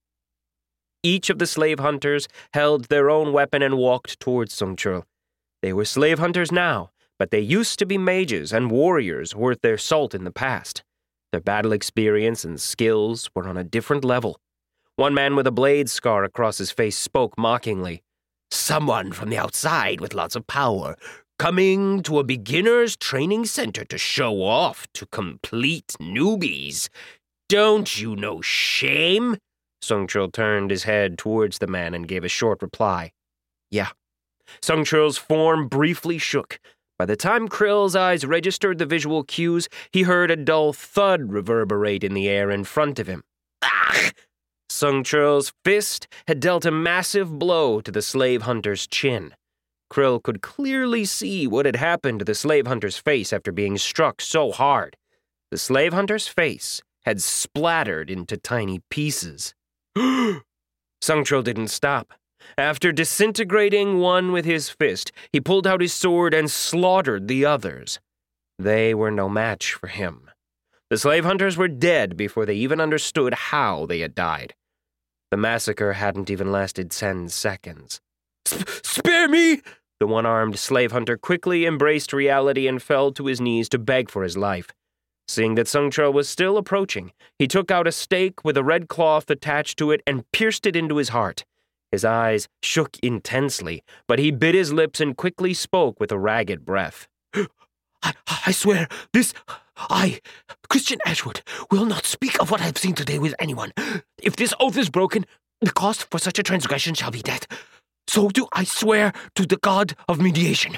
Each of the slave hunters held their own weapon and walked towards Songchul. They were slave hunters now, but they used to be mages and warriors worth their salt in the past. Their battle experience and skills were on a different level. One man with a blade scar across his face spoke mockingly. Someone from the outside with lots of power, coming to a beginner's training center to show off to complete newbies. Don't you know shame? Songchul turned his head towards the man and gave a short reply. Yeah. Songchul's form briefly shook. By the time Krill's eyes registered the visual cues, he heard a dull thud reverberate in the air in front of him. Ah! Songchul's fist had dealt a massive blow to the slave hunter's chin. Krill could clearly see what had happened to the slave hunter's face after being struck so hard. The slave hunter's face had splattered into tiny pieces. Songchul didn't stop. After disintegrating one with his fist, he pulled out his sword and slaughtered the others. They were no match for him. The slave hunters were dead before they even understood how they had died. The massacre hadn't even lasted ten seconds. Spare me! The one-armed slave hunter quickly embraced reality and fell to his knees to beg for his life. Seeing that Songchul was still approaching, he took out a stake with a red cloth attached to it and pierced it into his heart. His eyes shook intensely, but he bit his lips and quickly spoke with a ragged breath. I, I swear, this, I, Christian Ashwood, will not speak of what I have seen today with anyone. If this oath is broken, the cost for such a transgression shall be death. So do I swear to the god of mediation.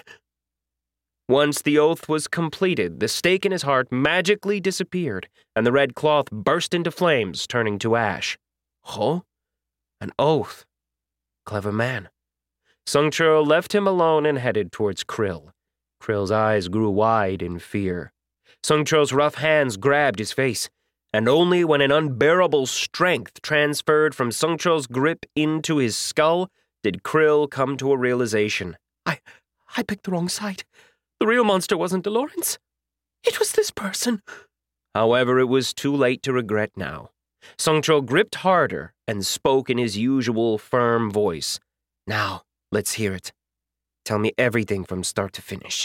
Once the oath was completed, the stake in his heart magically disappeared, and the red cloth burst into flames, turning to ash. Huh? An oath. Clever man. Songchul left him alone and headed towards Krill. Krill's eyes grew wide in fear. Songchul's rough hands grabbed his face, and only when an unbearable strength transferred from Songchul's grip into his skull did Krill come to a realization. I, I picked the wrong side. The real monster wasn't Dolorence. It was this person. However, it was too late to regret now. Songchul gripped harder and spoke in his usual firm voice. Now, let's hear it. Tell me everything from start to finish.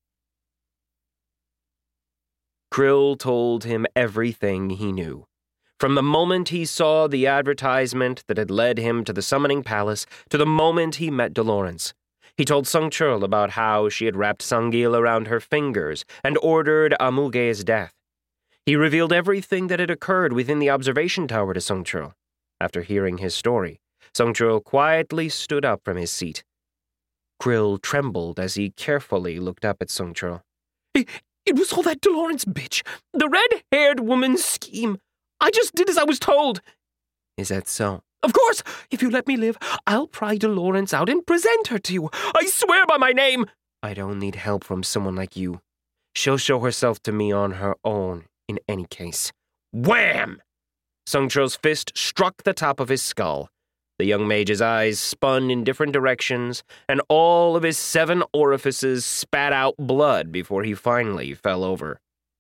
Krill told him everything he knew. From the moment he saw the advertisement that had led him to the Summoning Palace to the moment he met Dolorence. He told Songchul about how she had wrapped Sangil around her fingers and ordered Amuge's death. He revealed everything that had occurred within the observation tower to Songchul. After hearing his story, Songchul quietly stood up from his seat. Krill trembled as he carefully looked up at Songchul. It, it was all that Dolorence bitch, the red-haired woman's scheme. I just did as I was told. Is that so? Of course! If you let me live, I'll pry Dolorence out and present her to you. I swear by my name! I don't need help from someone like you. She'll show herself to me on her own. In any case. Wham! Songchul's fist struck the top of his skull. The young mage's eyes spun in different directions, and all of his seven orifices spat out blood before he finally fell over.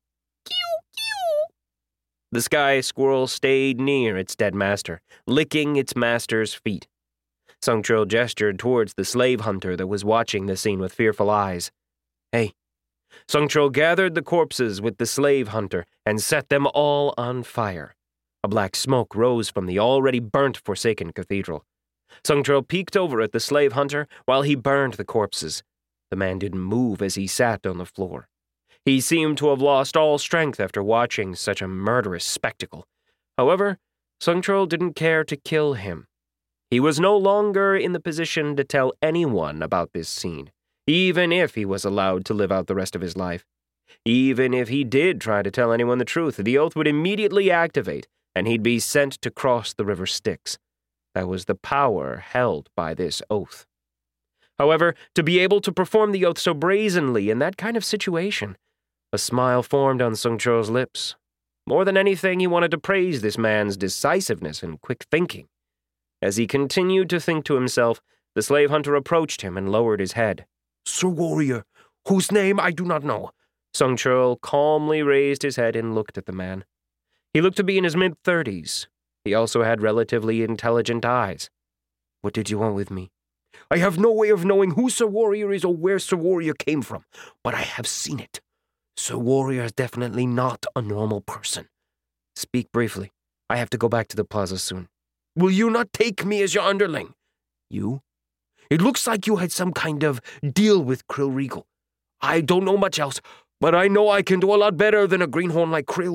The sky squirrel stayed near its dead master, licking its master's feet. Sungtro gestured towards the slave hunter that was watching the scene with fearful eyes. Hey. Sungtro gathered the corpses with the slave hunter and set them all on fire. A black smoke rose from the already burnt Forsaken Cathedral. Sungtro peeked over at the slave hunter while he burned the corpses. The man didn't move as he sat on the floor. He seemed to have lost all strength after watching such a murderous spectacle. However, Sungtro didn't care to kill him. He was no longer in the position to tell anyone about this scene, even if he was allowed to live out the rest of his life. Even if he did try to tell anyone the truth, the oath would immediately activate, and he'd be sent to cross the river Styx. That was the power held by this oath. However, to be able to perform the oath so brazenly in that kind of situation, a smile formed on Sungtro's lips. More than anything, he wanted to praise this man's decisiveness and quick thinking. As he continued to think to himself, the slave hunter approached him and lowered his head. Sir Warrior, whose name I do not know. Sungtro calmly raised his head and looked at the man. He looked to be in his mid-thirties. He also had relatively intelligent eyes. What did you want with me? I have no way of knowing who Sir Warrior is or where Sir Warrior came from, but I have seen it. Sir Warrior is definitely not a normal person. Speak briefly. I have to go back to the plaza soon. Will you not take me as your underling? You? It looks like you had some kind of deal with Krill Regal. I don't know much else, but I know I can do a lot better than a greenhorn like Krill.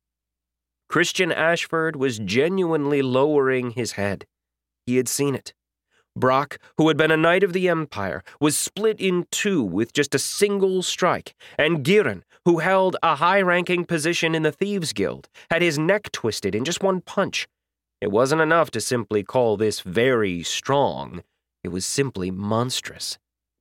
Christian Ashford was genuinely lowering his head. He had seen it. Brock, who had been a knight of the Empire, was split in two with just a single strike, and Giran, who held a high-ranking position in the Thieves' Guild, had his neck twisted in just one punch. It wasn't enough to simply call this very strong. It was simply monstrous.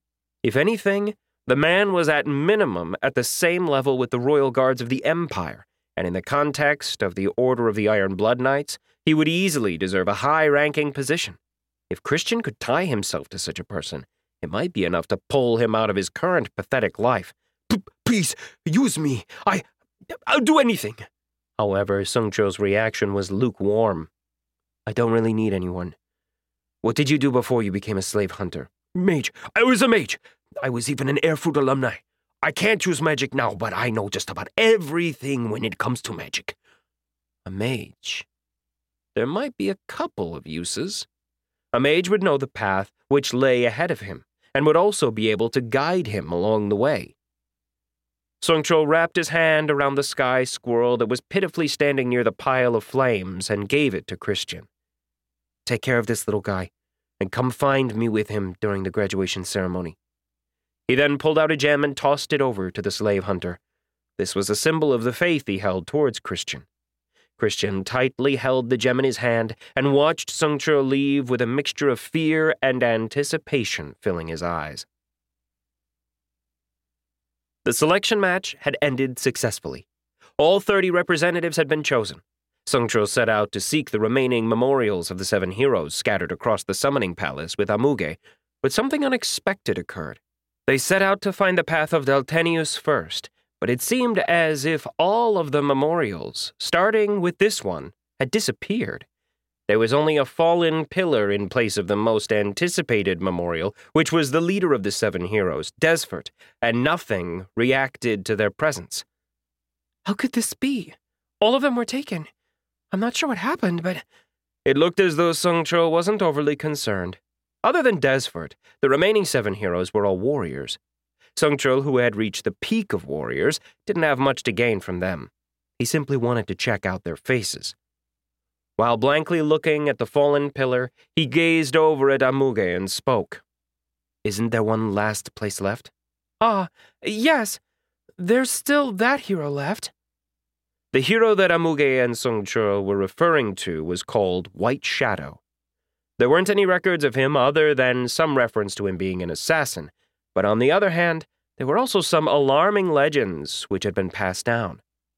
If anything, the man was at minimum at the same level with the royal guards of the Empire, and in the context of the Order of the Iron Blood Knights, he would easily deserve a high-ranking position. If Christian could tie himself to such a person, it might be enough to pull him out of his current pathetic life. P- please, use me. I... I'll do anything. However, Sungtro's reaction was lukewarm. I don't really need anyone. What did you do before you became a slave hunter? Mage. I was a mage. I was even an Airfruit alumni. I can't use magic now, but I know just about everything when it comes to magic. A mage. There might be a couple of uses. A mage would know the path which lay ahead of him, and would also be able to guide him along the way. Sungtro wrapped his hand around the sky squirrel that was pitifully standing near the pile of flames and gave it to Christian. Take care of this little guy, and come find me with him during the graduation ceremony. He then pulled out a gem and tossed it over to the slave hunter. This was a symbol of the faith he held towards Christian. Christian tightly held the gem in his hand and watched Sungtro leave with a mixture of fear and anticipation filling his eyes. The selection match had ended successfully. All thirty representatives had been chosen. Sungtro set out to seek the remaining memorials of the seven heroes scattered across the summoning palace with Amuge, but something unexpected occurred. They set out to find the path of Deltenius first, but it seemed as if all of the memorials, starting with this one, had disappeared. There was only a fallen pillar in place of the most anticipated memorial, which was the leader of the seven heroes, Desfort, and nothing reacted to their presence. How could this be? All of them were taken. I'm not sure what happened, but... It looked as though Sungtro wasn't overly concerned. Other than Desfort, the remaining seven heroes were all warriors. Sungtro, who had reached the peak of warriors, didn't have much to gain from them. He simply wanted to check out their faces. While blankly looking at the fallen pillar, he gazed over at Amuge and spoke. Isn't there one last place left? Ah, yes. There's still that hero left. The hero that Amuge and Sungtro were referring to was called White Shadow. There weren't any records of him other than some reference to him being an assassin, but on the other hand, there were also some alarming legends which had been passed down.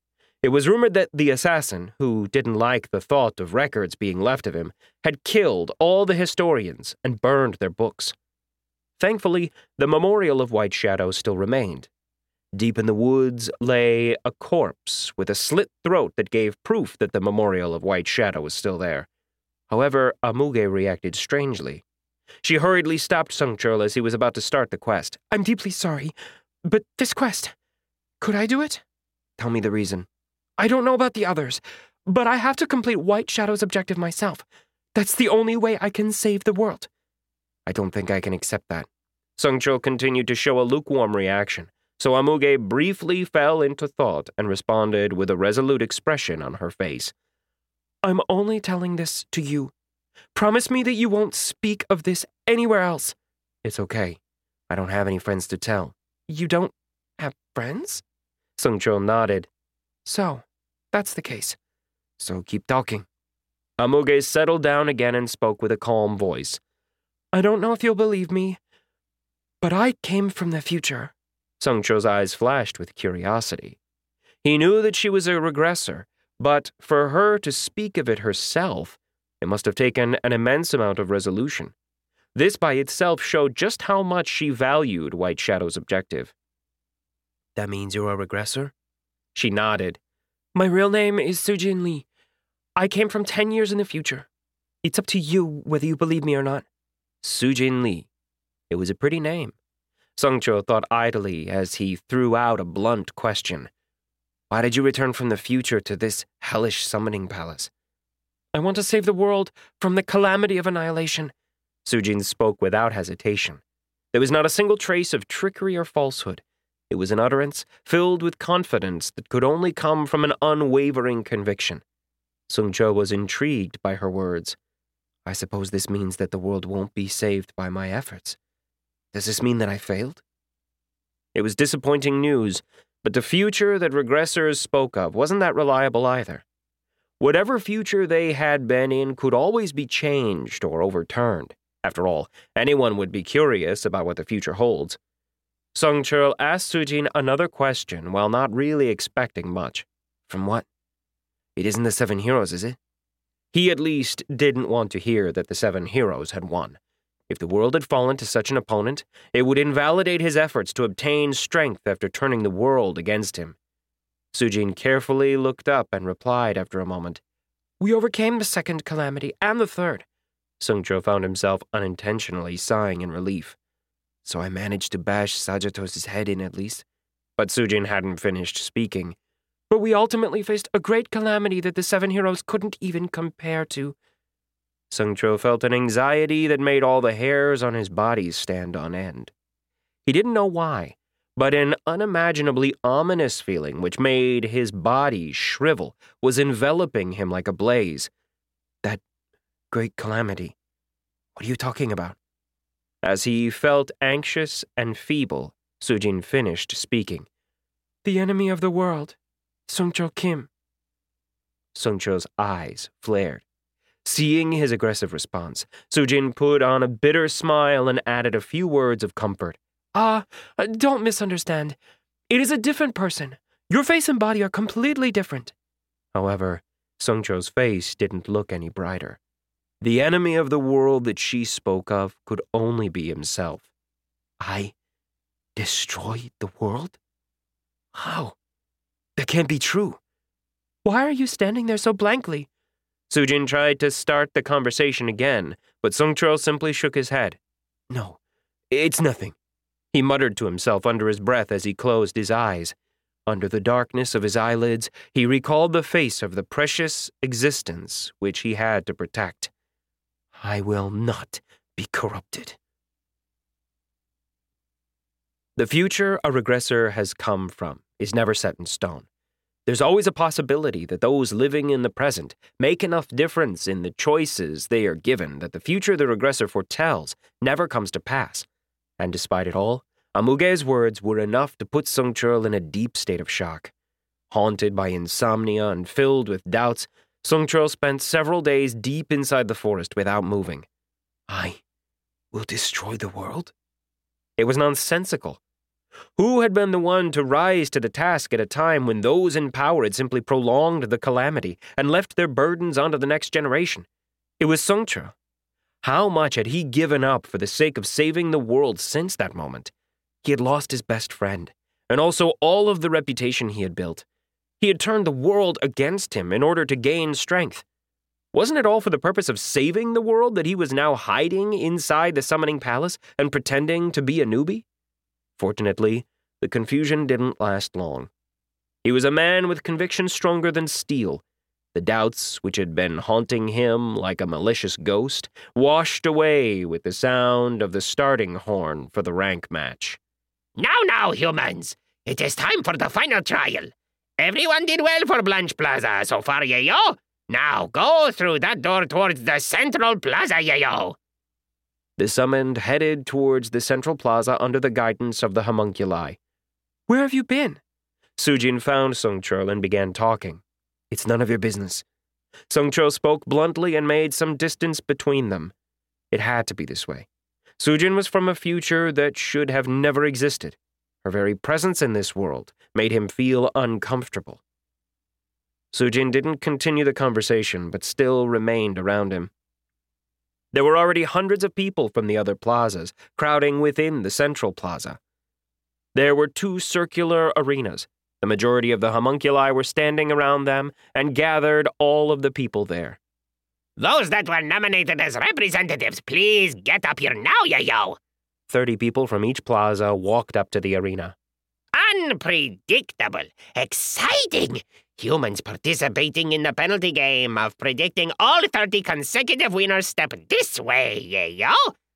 It was rumored that the assassin, who didn't like the thought of records being left of him, had killed all the historians and burned their books. Thankfully, the memorial of White Shadow still remained. Deep in the woods lay a corpse with a slit throat that gave proof that the memorial of White Shadow was still there. However, Amuge reacted strangely. She hurriedly stopped Sungchul as he was about to start the quest. I'm deeply sorry, but this quest, could I do it? Tell me the reason. I don't know about the others, but I have to complete White Shadow's objective myself. That's the only way I can save the world. I don't think I can accept that. Sungchul continued to show a lukewarm reaction, so Amuge briefly fell into thought and responded with a resolute expression on her face. I'm only telling this to you. Promise me that you won't speak of this anywhere else. It's okay. I don't have any friends to tell. You don't have friends? Sungchul nodded. So, that's the case. So keep talking. Amuge settled down again and spoke with a calm voice. I don't know if you'll believe me, but I came from the future. Sungchul's eyes flashed with curiosity. He knew that she was a regressor, but for her to speak of it herself, it must have taken an immense amount of resolution. This by itself showed just how much she valued White Shadow's objective. That means you're a regressor? She nodded. My real name is Sujin Lee. I came from ten years in the future. It's up to you whether you believe me or not. Sujin Lee. It was a pretty name. Sungchul thought idly as he threw out a blunt question. Why did you return from the future to this hellish summoning palace? I want to save the world from the calamity of annihilation. Sujin spoke without hesitation. There was not a single trace of trickery or falsehood. It was an utterance filled with confidence that could only come from an unwavering conviction. Sungchul was intrigued by her words. I suppose this means that the world won't be saved by my efforts. Does this mean that I failed? It was disappointing news, but the future that regressors spoke of wasn't that reliable either. Whatever future they had been in could always be changed or overturned. After all, anyone would be curious about what the future holds. Sungchul asked Sujin another question while not really expecting much. From what? It isn't the Seven Heroes, is it? He at least didn't want to hear that the Seven Heroes had won. If the world had fallen to such an opponent, it would invalidate his efforts to obtain strength after turning the world against him. Sujin carefully looked up and replied after a moment. We overcame the second calamity and the third. Sungchul found himself unintentionally sighing in relief. So I managed to bash Sajatos' head in at least. But Sujin hadn't finished speaking. But we ultimately faced a great calamity that the Seven Heroes couldn't even compare to. Sungchul felt an anxiety that made all the hairs on his body stand on end. He didn't know why, but an unimaginably ominous feeling which made his body shrivel was enveloping him like a blaze. That great calamity. What are you talking about? As he felt anxious and feeble, Sujin finished speaking. The enemy of the world, Sungchul Kim. Sungchul's eyes flared. Seeing his aggressive response, Sujin put on a bitter smile and added a few words of comfort. Ah, uh, don't misunderstand. It is a different person. Your face and body are completely different. However, Sungchul's face didn't look any brighter. The enemy of the world that she spoke of could only be himself. I destroyed the world? How? That can't be true. Why are you standing there so blankly? Sujin tried to start the conversation again, but Sungchul simply shook his head. No, it's nothing. He muttered to himself under his breath as he closed his eyes. Under the darkness of his eyelids, he recalled the face of the precious existence which he had to protect. I will not be corrupted. The future a regressor has come from is never set in stone. There's always a possibility that those living in the present make enough difference in the choices they are given that the future the regressor foretells never comes to pass. And despite it all, Amuge's words were enough to put Sungchul in a deep state of shock. Haunted by insomnia and filled with doubts, Sungchul spent several days deep inside the forest without moving. I will destroy the world? It was nonsensical. Who had been the one to rise to the task at a time when those in power had simply prolonged the calamity and left their burdens onto the next generation? It was Songcho. How much had he given up for the sake of saving the world since that moment? He had lost his best friend, and also all of the reputation he had built. He had turned the world against him in order to gain strength. Wasn't it all for the purpose of saving the world that he was now hiding inside the summoning palace and pretending to be a newbie? Fortunately, the confusion didn't last long. He was a man with conviction stronger than steel. The doubts which had been haunting him like a malicious ghost washed away with the sound of the starting horn for the rank match. Now, now, humans! It is time for the final trial. Everyone did well for Blanche Plaza so far, yayo. Now go through that door towards the Central Plaza, yayo. The summoned headed towards the Central Plaza under the guidance of the homunculi. Where have you been? Sujin found Songcho and began talking. It's none of your business. Songcho spoke bluntly and made some distance between them. It had to be this way. Sujin was from a future that should have never existed. Her very presence in this world made him feel uncomfortable. Sujin didn't continue the conversation, but still remained around him. There were already hundreds of people from the other plazas crowding within the Central Plaza. There were two circular arenas. The majority of the homunculi were standing around them and gathered all of the people there. Those that were nominated as representatives, please get up here now, yayo. Thirty people from each plaza walked up to the arena. Unpredictable. Exciting. Humans participating in the penalty game of predicting all thirty consecutive winners step this way, yayo.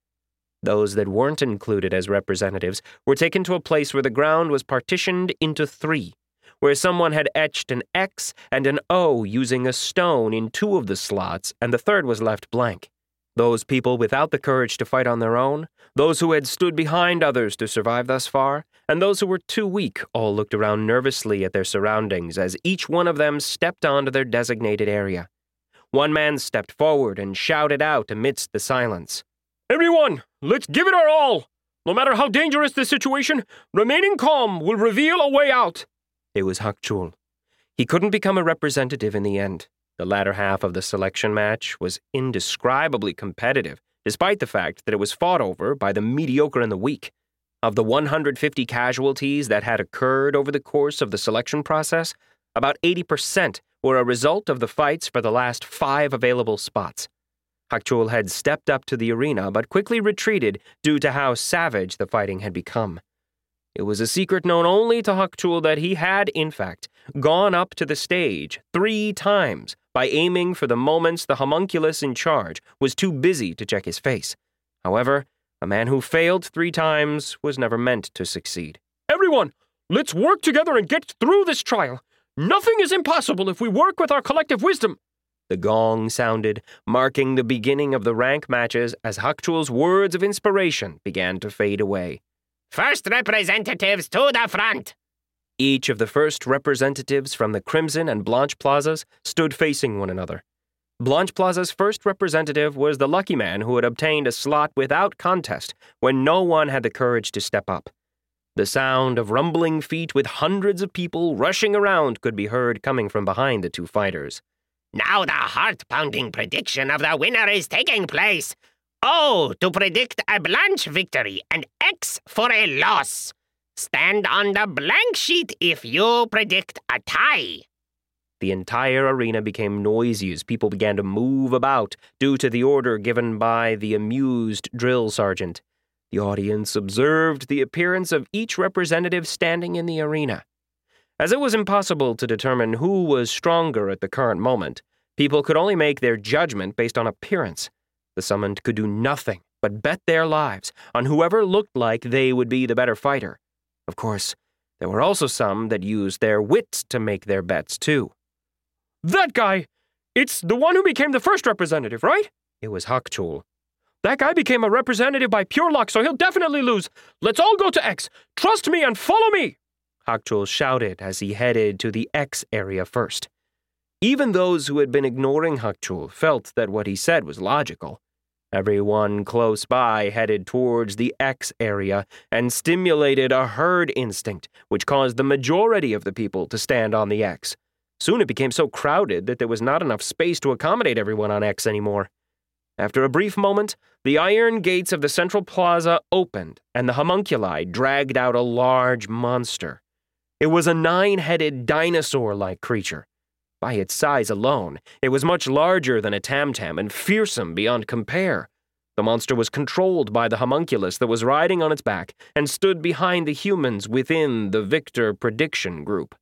Those that weren't included as representatives were taken to a place where the ground was partitioned into three, where someone had etched an X and an O using a stone in two of the slots, and the third was left blank. Those people without the courage to fight on their own, those who had stood behind others to survive thus far, and those who were too weak all looked around nervously at their surroundings as each one of them stepped onto their designated area. One man stepped forward and shouted out amidst the silence. Everyone, let's give it our all! No matter how dangerous the situation, remaining calm will reveal a way out. It was Hakchul. He couldn't become a representative in the end. The latter half of the selection match was indescribably competitive, despite the fact that it was fought over by the mediocre and the weak. Of the one hundred fifty casualties that had occurred over the course of the selection process, about eighty percent were a result of the fights for the last five available spots. Hakchul had stepped up to the arena but quickly retreated due to how savage the fighting had become. It was a secret known only to Hakchul that he had, in fact, gone up to the stage three times by aiming for the moments the homunculus in charge was too busy to check his face. However, a man who failed three times was never meant to succeed. Everyone, let's work together and get through this trial. Nothing is impossible if we work with our collective wisdom. The gong sounded, marking the beginning of the rank matches as Hakchul's words of inspiration began to fade away. First representatives to the front. Each of the first representatives from the Crimson and Blanche Plazas stood facing one another. Blanche Plaza's first representative was the lucky man who had obtained a slot without contest when no one had the courage to step up. The sound of rumbling feet with hundreds of people rushing around could be heard coming from behind the two fighters. Now the heart-pounding prediction of the winner is taking place. O to predict a Blanche victory and X for a loss. Stand on the blank sheet if you predict a tie. The entire arena became noisy as people began to move about due to the order given by the amused drill sergeant. The audience observed the appearance of each representative standing in the arena. As it was impossible to determine who was stronger at the current moment, people could only make their judgment based on appearance. The summoned could do nothing but bet their lives on whoever looked like they would be the better fighter. Of course, there were also some that used their wits to make their bets, too. That guy! It's the one who became the first representative, right? It was Hakchul. That guy became a representative by pure luck, so he'll definitely lose. Let's all go to X. Trust me and follow me! Hakchul shouted as he headed to the X area first. Even those who had been ignoring Hakchul felt that what he said was logical. Everyone close by headed towards the X area and stimulated a herd instinct, which caused the majority of the people to stand on the X. Soon it became so crowded that there was not enough space to accommodate everyone on X anymore. After a brief moment, the iron gates of the central plaza opened, and the homunculi dragged out a large monster. It was a nine-headed dinosaur-like creature. By its size alone, it was much larger than a tam-tam and fearsome beyond compare. The monster was controlled by the homunculus that was riding on its back and stood behind the humans within the Victor Prediction Group.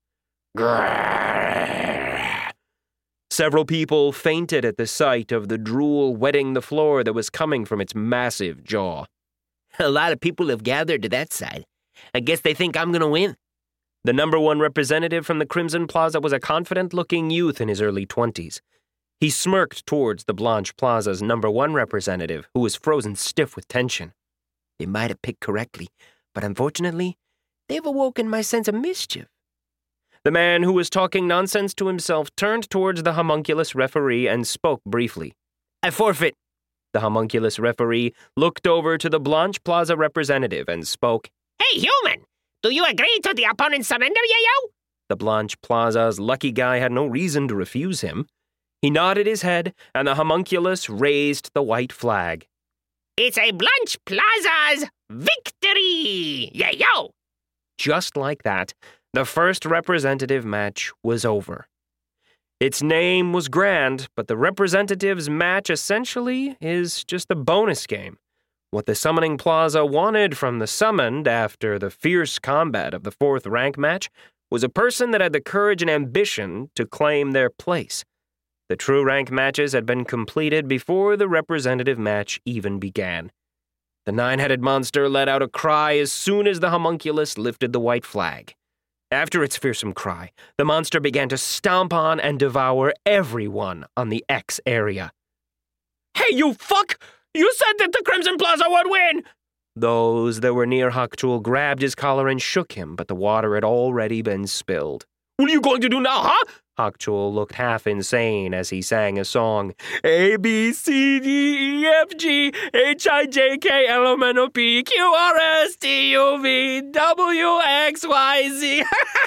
Grrrr. Several people fainted at the sight of the drool wetting the floor that was coming from its massive jaw. A lot of people have gathered to that side. I guess they think I'm going to win. The number one representative from the Crimson Plaza was a confident-looking youth in his early twenties. He smirked towards the Blanche Plaza's number one representative, who was frozen stiff with tension. They might have picked correctly, but unfortunately, they've awoken my sense of mischief. The man who was talking nonsense to himself turned towards the homunculus referee and spoke briefly. I forfeit. The homunculus referee looked over to the Blanche Plaza representative and spoke. Hey, human! Do you agree to the opponent's surrender, yayo? The Blanche Plaza's lucky guy had no reason to refuse him. He nodded his head, and the homunculus raised the white flag. It's a Blanche Plaza's victory! Yayo! Just like that, the first representative match was over. Its name was grand, but the representatives match essentially is just a bonus game. What the Summoning Plaza wanted from the summoned after the fierce combat of the fourth rank match was a person that had the courage and ambition to claim their place. The true rank matches had been completed before the representative match even began. The nine-headed monster let out a cry as soon as the homunculus lifted the white flag. After its fearsome cry, the monster began to stomp on and devour everyone on the X area. Hey, you fuck! You said that the Crimson Plaza would win! Those that were near Haktul grabbed his collar and shook him, but the water had already been spilled. What are you going to do now, huh? Haktul looked half insane as he sang a song. A, B, C, D, E, F, G, H, I, J, K, L, M, N, O, P, Q, R, S, T, U, V, W, X, Y, Z.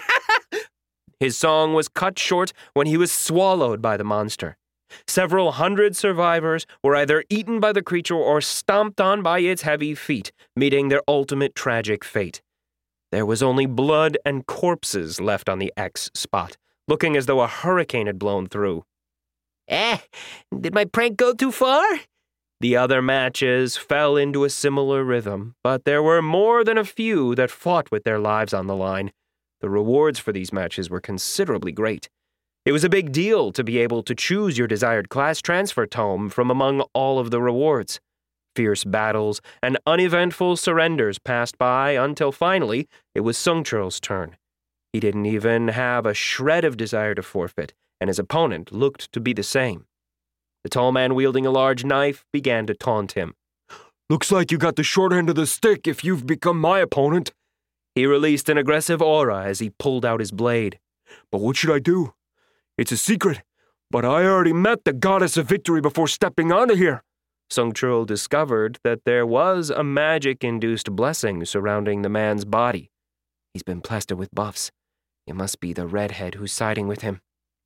His song was cut short when he was swallowed by the monster. Several hundred survivors were either eaten by the creature or stomped on by its heavy feet, meeting their ultimate tragic fate. There was only blood and corpses left on the X spot, looking as though a hurricane had blown through. Eh, did my prank go too far? The other matches fell into a similar rhythm, but there were more than a few that fought with their lives on the line. The rewards for these matches were considerably great. It was a big deal to be able to choose your desired class transfer tome from among all of the rewards. Fierce battles and uneventful surrenders passed by until finally it was Sungchurl's turn. He didn't even have a shred of desire to forfeit, and his opponent looked to be the same. The tall man wielding a large knife began to taunt him. Looks like you got the short end of the stick if you've become my opponent. He released an aggressive aura as he pulled out his blade. But what should I do? It's a secret, but I already met the goddess of victory before stepping onto here. Sungchurl discovered that there was a magic-induced blessing surrounding the man's body. He's been plastered with buffs. It must be the redhead who's siding with him.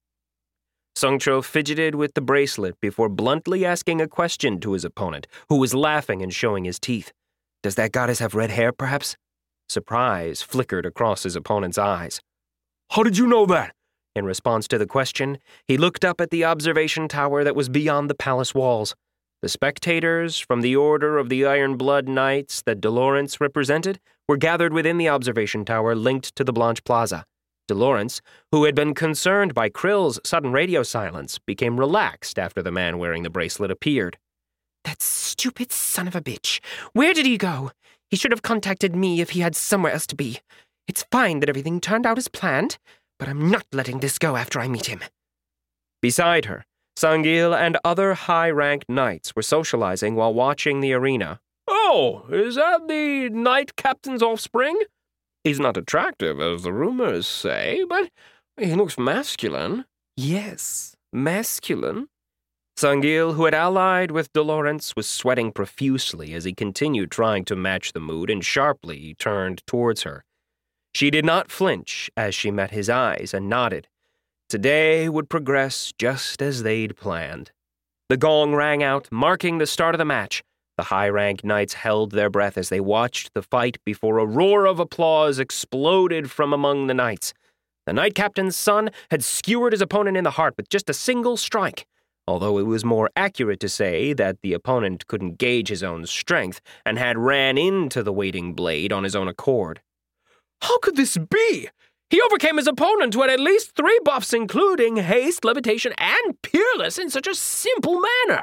Sungchurl fidgeted with the bracelet before bluntly asking a question to his opponent, who was laughing and showing his teeth. Does that goddess have red hair, perhaps? Surprise flickered across his opponent's eyes. How did you know that? In response to the question, he looked up at the observation tower that was beyond the palace walls. The spectators from the Order of the Iron Blood Knights that DeLawrence represented were gathered within the observation tower linked to the Blanche Plaza. DeLawrence, who had been concerned by Krill's sudden radio silence, became relaxed after the man wearing the bracelet appeared. That stupid son of a bitch. Where did he go? He should have contacted me if he had somewhere else to be. It's fine that everything turned out as planned, but I'm not letting this go after I meet him. Beside her, Sangil and other high-ranked knights were socializing while watching the arena. Oh, is that the knight captain's offspring? He's not attractive, as the rumors say, but he looks masculine. Yes, masculine. Sangil, who had allied with Dolorence, was sweating profusely as he continued trying to match the mood and sharply turned towards her. She did not flinch as she met his eyes and nodded. Today would progress just as they'd planned. The gong rang out, marking the start of the match. The high-ranked knights held their breath as they watched the fight before a roar of applause exploded from among the knights. The knight captain's son had skewered his opponent in the heart with just a single strike, although it was more accurate to say that the opponent couldn't gauge his own strength and had ran into the waiting blade on his own accord. How could this be? He overcame his opponent, who had at least three buffs, including haste, levitation, and peerless, in such a simple manner.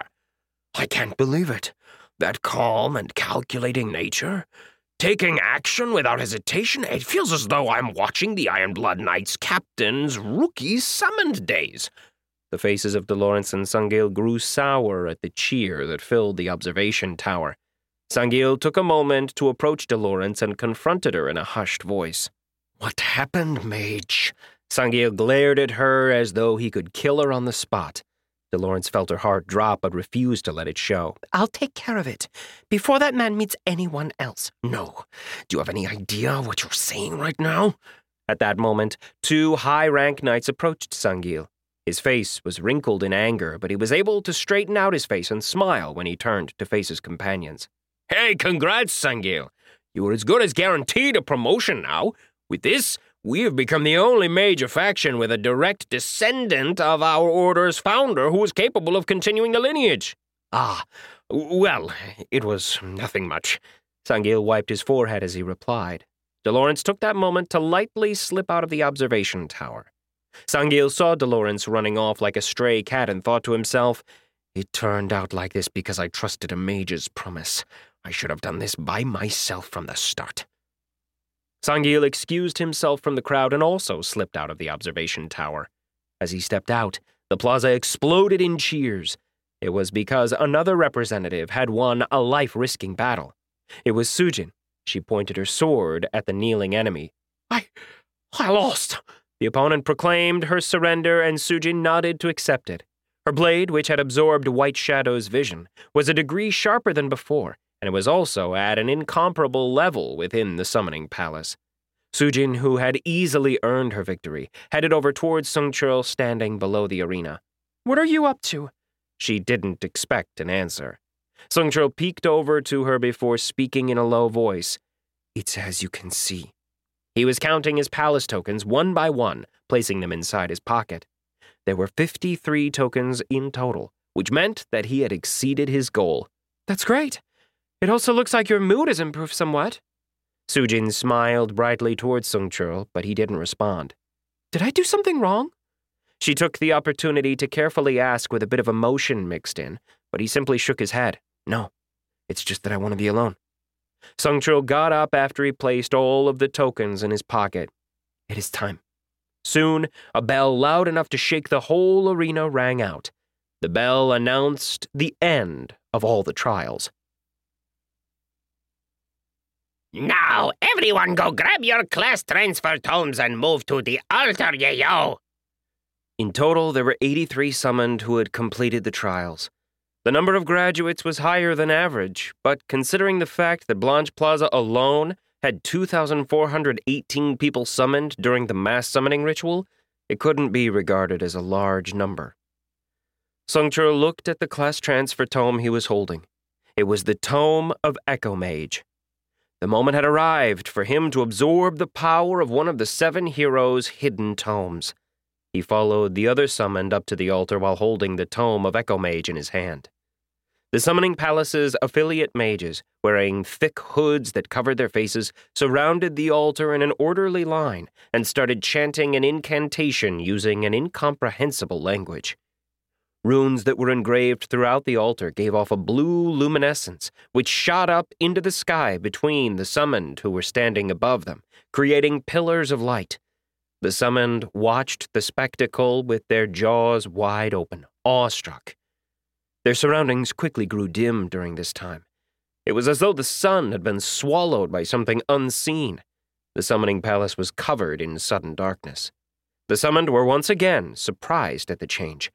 I can't believe it. That calm and calculating nature, taking action without hesitation, it feels as though I'm watching the Ironblood Knights captain's rookie summoned days. The faces of Dolorence and Sangil grew sour at the cheer that filled the observation tower. Sangil took a moment to approach Dolorence and confronted her in a hushed voice. What happened, mage? Sangil glared at her as though he could kill her on the spot. Dolorence felt her heart drop but refused to let it show. I'll take care of it, before that man meets anyone else. No. Do you have any idea what you're saying right now? At that moment, two high-rank knights approached Sangil. His face was wrinkled in anger, but he was able to straighten out his face and smile when he turned to face his companions. Hey, congrats, Sangil. You are as good as guaranteed a promotion now. With this, we have become the only major faction with a direct descendant of our order's founder who is capable of continuing the lineage. Ah, well, it was nothing much. Sangil wiped his forehead as he replied. Dolorence took that moment to lightly slip out of the observation tower. Sangil saw Dolorence running off like a stray cat and thought to himself, it turned out like this because I trusted a mage's promise. I should have done this by myself from the start. Sangil excused himself from the crowd and also slipped out of the observation tower. As he stepped out, the plaza exploded in cheers. It was because another representative had won a life-risking battle. It was Sujin. She pointed her sword at the kneeling enemy. I... I lost. The opponent proclaimed her surrender, and Sujin nodded to accept it. Her blade, which had absorbed White Shadow's vision, was a degree sharper than before, and it was also at an incomparable level within the summoning palace. Sujin, who had easily earned her victory, headed over towards Sungchul standing below the arena. What are you up to? She didn't expect an answer. Sungchul peeked over to her before speaking in a low voice. It's as you can see. He was counting his palace tokens one by one, placing them inside his pocket. There were fifty-three tokens in total, which meant that he had exceeded his goal. That's great. It also looks like your mood has improved somewhat. Sujin smiled brightly towards Sungchul, but he didn't respond. Did I do something wrong? She took the opportunity to carefully ask with a bit of emotion mixed in, but he simply shook his head. No, it's just that I want to be alone. Sungchul got up after he placed all of the tokens in his pocket. It is time. Soon, a bell loud enough to shake the whole arena rang out. The bell announced the end of all the trials. Now, everyone go grab your class transfer tomes and move to the altar, yayo! In total, there were eighty-three summoned who had completed the trials. The number of graduates was higher than average, but considering the fact that Blanche Plaza alone had two thousand four hundred eighteen people summoned during the mass summoning ritual, it couldn't be regarded as a large number. Sungchul looked at the class transfer tome he was holding. It was the Tome of Echo Mage. The moment had arrived for him to absorb the power of one of the seven heroes' hidden tomes. He followed the other summoned up to the altar while holding the Tome of Echo Mage in his hand. The Summoning Palace's affiliate mages, wearing thick hoods that covered their faces, surrounded the altar in an orderly line and started chanting an incantation using an incomprehensible language. Runes that were engraved throughout the altar gave off a blue luminescence, which shot up into the sky between the summoned who were standing above them, creating pillars of light. The summoned watched the spectacle with their jaws wide open, awestruck. Their surroundings quickly grew dim during this time. It was as though the sun had been swallowed by something unseen. The summoning palace was covered in sudden darkness. The summoned were once again surprised at the change.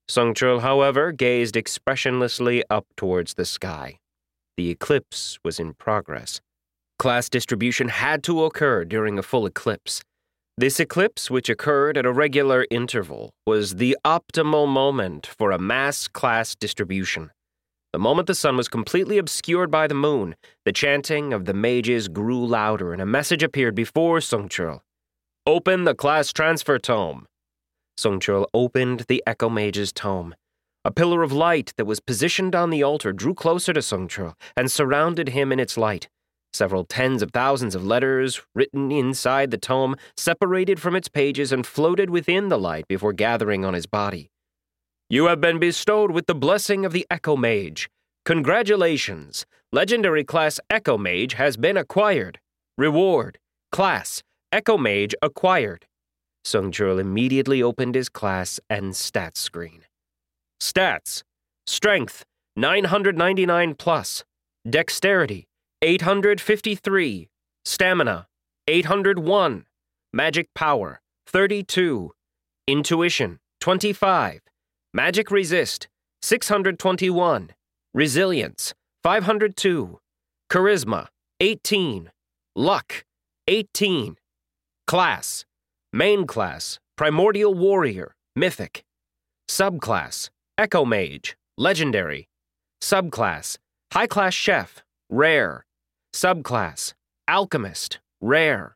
Sungchul, however, gazed expressionlessly up towards the sky. The eclipse was in progress. Class distribution had to occur during a full eclipse. This eclipse, which occurred at a regular interval, was the optimal moment for a mass class distribution. The moment the sun was completely obscured by the moon, the chanting of the mages grew louder and a message appeared before Sungchul. "Open the class transfer tome." Sungchul opened the Echo Mage's tome. A pillar of light that was positioned on the altar drew closer to Sungchul and surrounded him in its light. Several tens of thousands of letters written inside the tome separated from its pages and floated within the light before gathering on his body. "You have been bestowed with the blessing of the Echo Mage. Congratulations! Legendary class Echo Mage has been acquired. Reward: class Echo Mage acquired." Sungchul immediately opened his class and stats screen. Stats: Strength nine hundred ninety-nine plus, Dexterity eight hundred fifty-three, Stamina eight hundred one, Magic Power thirty-two, Intuition twenty-five, Magic Resist six hundred twenty-one, Resilience five hundred two, Charisma eighteen, Luck eighteen. Class: Main Class Primordial Warrior Mythic. Subclass: Echo Mage Legendary. Subclass: High Class Chef Rare. Subclass: Alchemist Rare.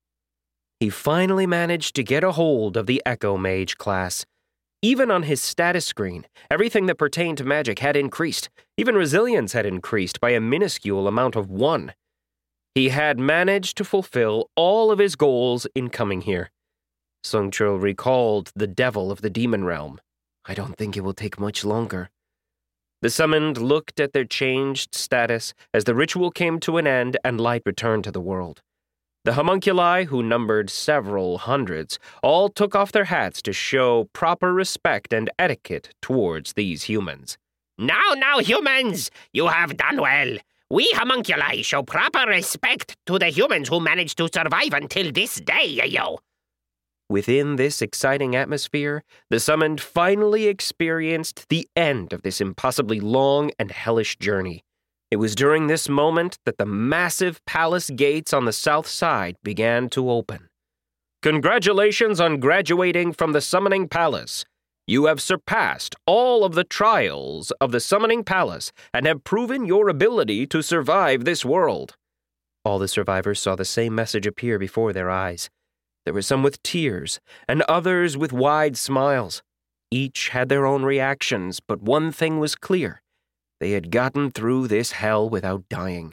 He finally managed to get a hold of the Echo Mage class. Even on his status screen, everything that pertained to magic had increased. Even resilience had increased by a minuscule amount of one. He had managed to fulfill all of his goals in coming here. Sungchul recalled the devil of the demon realm. "I don't think it will take much longer." The summoned looked at their changed status as the ritual came to an end and light returned to the world. The homunculi, who numbered several hundreds, all took off their hats to show proper respect and etiquette towards these humans. "Now, now, humans, you have done well. We homunculi show proper respect to the humans who managed to survive until this day, yo." Within this exciting atmosphere, the summoned finally experienced the end of this impossibly long and hellish journey. It was during this moment that the massive palace gates on the south side began to open. "Congratulations on graduating from the Summoning Palace. You have surpassed all of the trials of the Summoning Palace and have proven your ability to survive this world." All the survivors saw the same message appear before their eyes. There were some with tears, and others with wide smiles. Each had their own reactions, but one thing was clear. They had gotten through this hell without dying.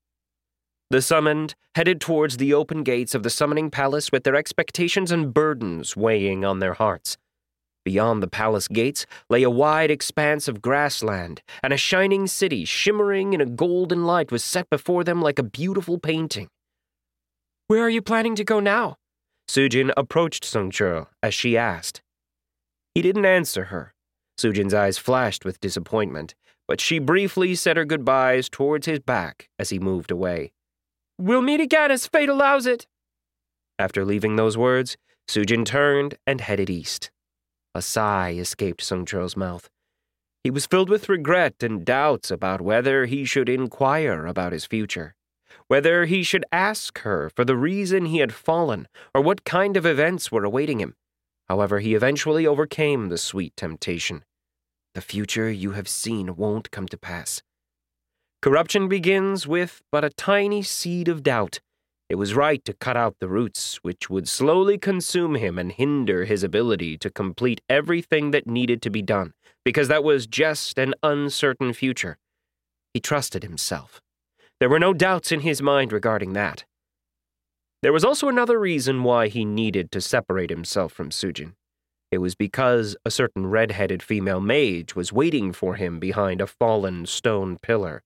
The summoned headed towards the open gates of the Summoning Palace with their expectations and burdens weighing on their hearts. Beyond the palace gates lay a wide expanse of grassland, and a shining city shimmering in a golden light was set before them like a beautiful painting. "Where are you planning to go now?" Sujin approached Sungchul as she asked. He didn't answer her. Sujin's eyes flashed with disappointment, but she briefly said her goodbyes towards his back as he moved away. "We'll meet again as fate allows it." After leaving those words, Sujin turned and headed east. A sigh escaped Sungchul's mouth. He was filled with regret and doubts about whether he should inquire about his future, whether he should ask her for the reason he had fallen or what kind of events were awaiting him. However, he eventually overcame the sweet temptation. The future you have seen won't come to pass. Corruption begins with but a tiny seed of doubt. It was right to cut out the roots, which would slowly consume him and hinder his ability to complete everything that needed to be done, because that was just an uncertain future. He trusted himself. There were no doubts in his mind regarding that. There was also another reason why he needed to separate himself from Sujin. It was because a certain red-headed female mage was waiting for him behind a fallen stone pillar.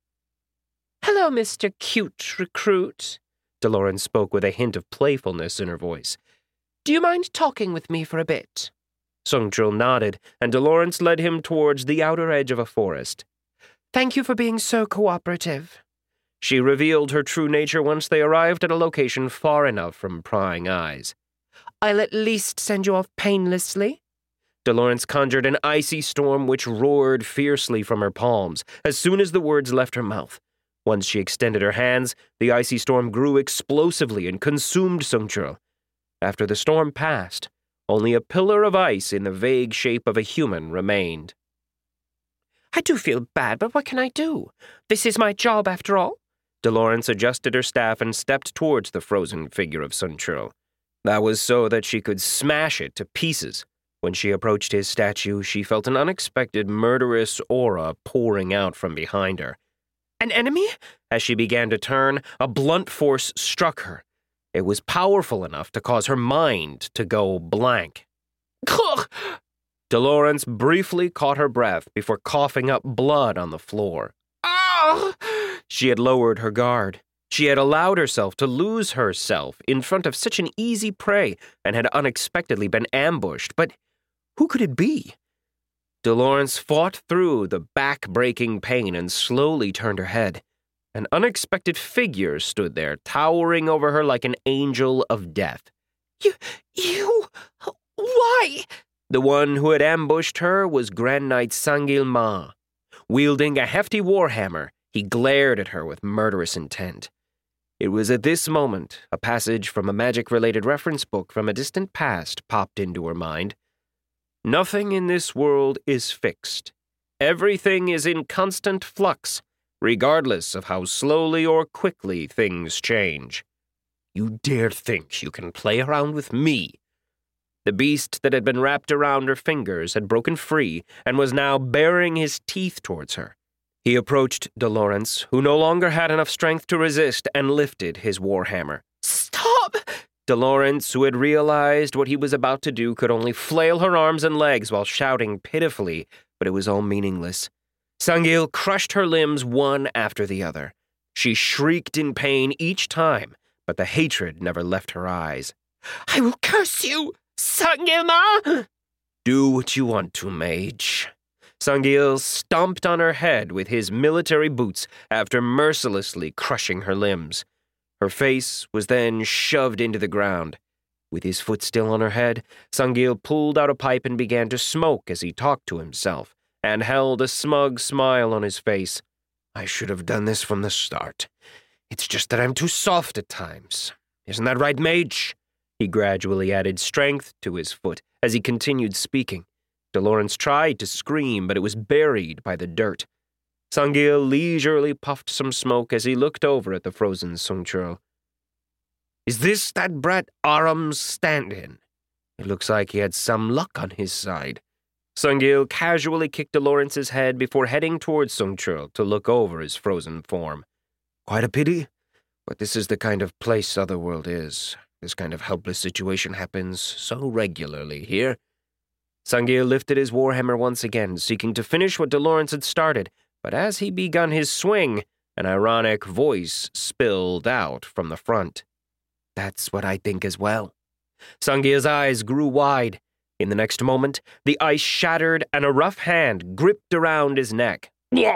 "Hello, Mister Cute Recruit." Deloren spoke with a hint of playfulness in her voice. "Do you mind talking with me for a bit?" Sungchul nodded, and Dolores led him towards the outer edge of a forest. "Thank you for being so cooperative." She revealed her true nature once they arrived at a location far enough from prying eyes. "I'll at least send you off painlessly." Dolores conjured an icy storm which roared fiercely from her palms as soon as the words left her mouth. Once she extended her hands, the icy storm grew explosively and consumed Sungchul. After the storm passed, only a pillar of ice in the vague shape of a human remained. I do feel bad, but what can I do? This is my job, after all. Dolores adjusted her staff and stepped towards the frozen figure of Sungchul. That was so that she could smash it to pieces. When she approached his statue, she felt an unexpected murderous aura pouring out from behind her. An enemy? As she began to turn, a blunt force struck her. It was powerful enough to cause her mind to go blank. Dolores briefly caught her breath before coughing up blood on the floor. Oh! She had lowered her guard. She had allowed herself to lose herself in front of such an easy prey and had unexpectedly been ambushed. But who could it be? Dolores fought through the back-breaking pain and slowly turned her head. An unexpected figure stood there, towering over her like an angel of death. You, you, why? The one who had ambushed her was Grand Knight Sangil Ma. Wielding a hefty warhammer, he glared at her with murderous intent. It was at this moment a passage from a magic-related reference book from a distant past popped into her mind. Nothing in this world is fixed. Everything is in constant flux, regardless of how slowly or quickly things change. You dare think you can play around with me? The beast that had been wrapped around her fingers had broken free and was now baring his teeth towards her. He approached Dolores, who no longer had enough strength to resist, and lifted his warhammer. Stop! Dolores, who had realized what he was about to do, could only flail her arms and legs while shouting pitifully, but it was all meaningless. Sangil crushed her limbs one after the other. She shrieked in pain each time, but the hatred never left her eyes. I will curse you, Sangil Ma! Do what you want to, mage. Sangil stomped on her head with his military boots after mercilessly crushing her limbs. Her face was then shoved into the ground. With his foot still on her head, Sangil pulled out a pipe and began to smoke as he talked to himself, and held a smug smile on his face. I should have done this from the start. It's just that I'm too soft at times. Isn't that right, mage? He gradually added strength to his foot as he continued speaking. Dolores tried to scream, but it was buried by the dirt. Sangil leisurely puffed some smoke as he looked over at the frozen Sungchul. Is this that brat Aram's stand-in? It looks like he had some luck on his side. Sangil casually kicked Dolores's head before heading towards Sungchul to look over his frozen form. Quite a pity, but this is the kind of place Otherworld is. This kind of helpless situation happens so regularly here. Sangil lifted his warhammer once again, seeking to finish what Dolores had started, but as he begun his swing, an ironic voice spilled out from the front. That's what I think as well. Sangil's eyes grew wide. In the next moment, the ice shattered and a rough hand gripped around his neck.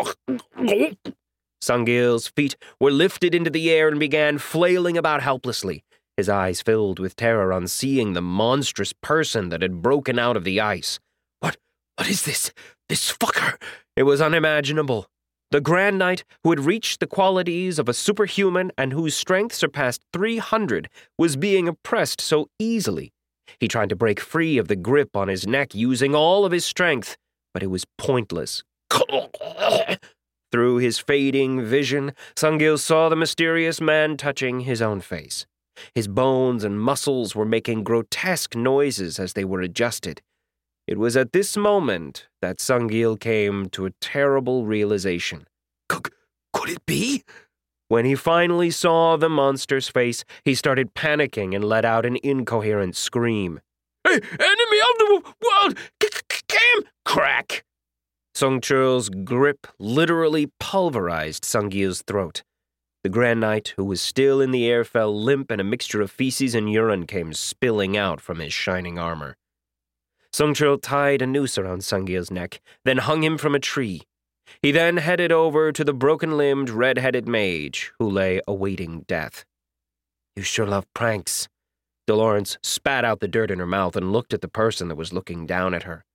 Sangil's feet were lifted into the air and began flailing about helplessly. His eyes filled with terror on seeing the monstrous person that had broken out of the ice. What? What is this? This fucker? It was unimaginable. The Grand Knight, who had reached the qualities of a superhuman and whose strength surpassed three hundred, was being oppressed so easily. He tried to break free of the grip on his neck using all of his strength, but it was pointless. Through his fading vision, Sangil saw the mysterious man touching his own face. His bones and muscles were making grotesque noises as they were adjusted. It was at this moment that Sangil came to a terrible realization. Could, could it be? When he finally saw the monster's face, he started panicking and let out an incoherent scream. Hey, enemy of the world! Cam! Crack! Sungchul's grip literally pulverized Sangil's throat. The Grand Knight, who was still in the air, fell limp and a mixture of feces and urine came spilling out from his shining armor. Sungchul tied a noose around Sangil's neck, then hung him from a tree. He then headed over to the broken-limbed, red-headed mage, who lay awaiting death. You sure love pranks. Dolores spat out the dirt in her mouth and looked at the person that was looking down at her.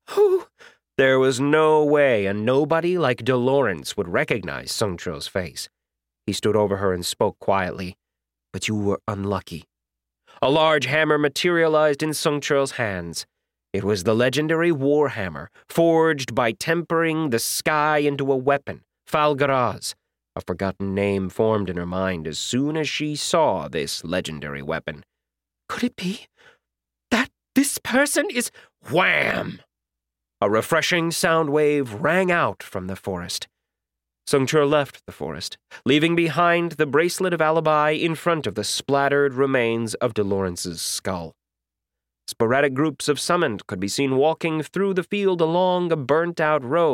Who? There was no way a nobody like DeLawrence would recognize Sung Tril's face. He stood over her and spoke quietly. But you were unlucky. A large hammer materialized in Sung Tril's hands. It was the legendary Warhammer, forged by tempering the sky into a weapon, Falgaraz. A forgotten name formed in her mind as soon as she saw this legendary weapon. Could it be that this person is... Wham! A refreshing sound wave rang out from the forest. Sung Tril left the forest, leaving behind the bracelet of alibi in front of the splattered remains of DeLawrence's skull. Sporadic groups of summoned could be seen walking through the field along a burnt-out road.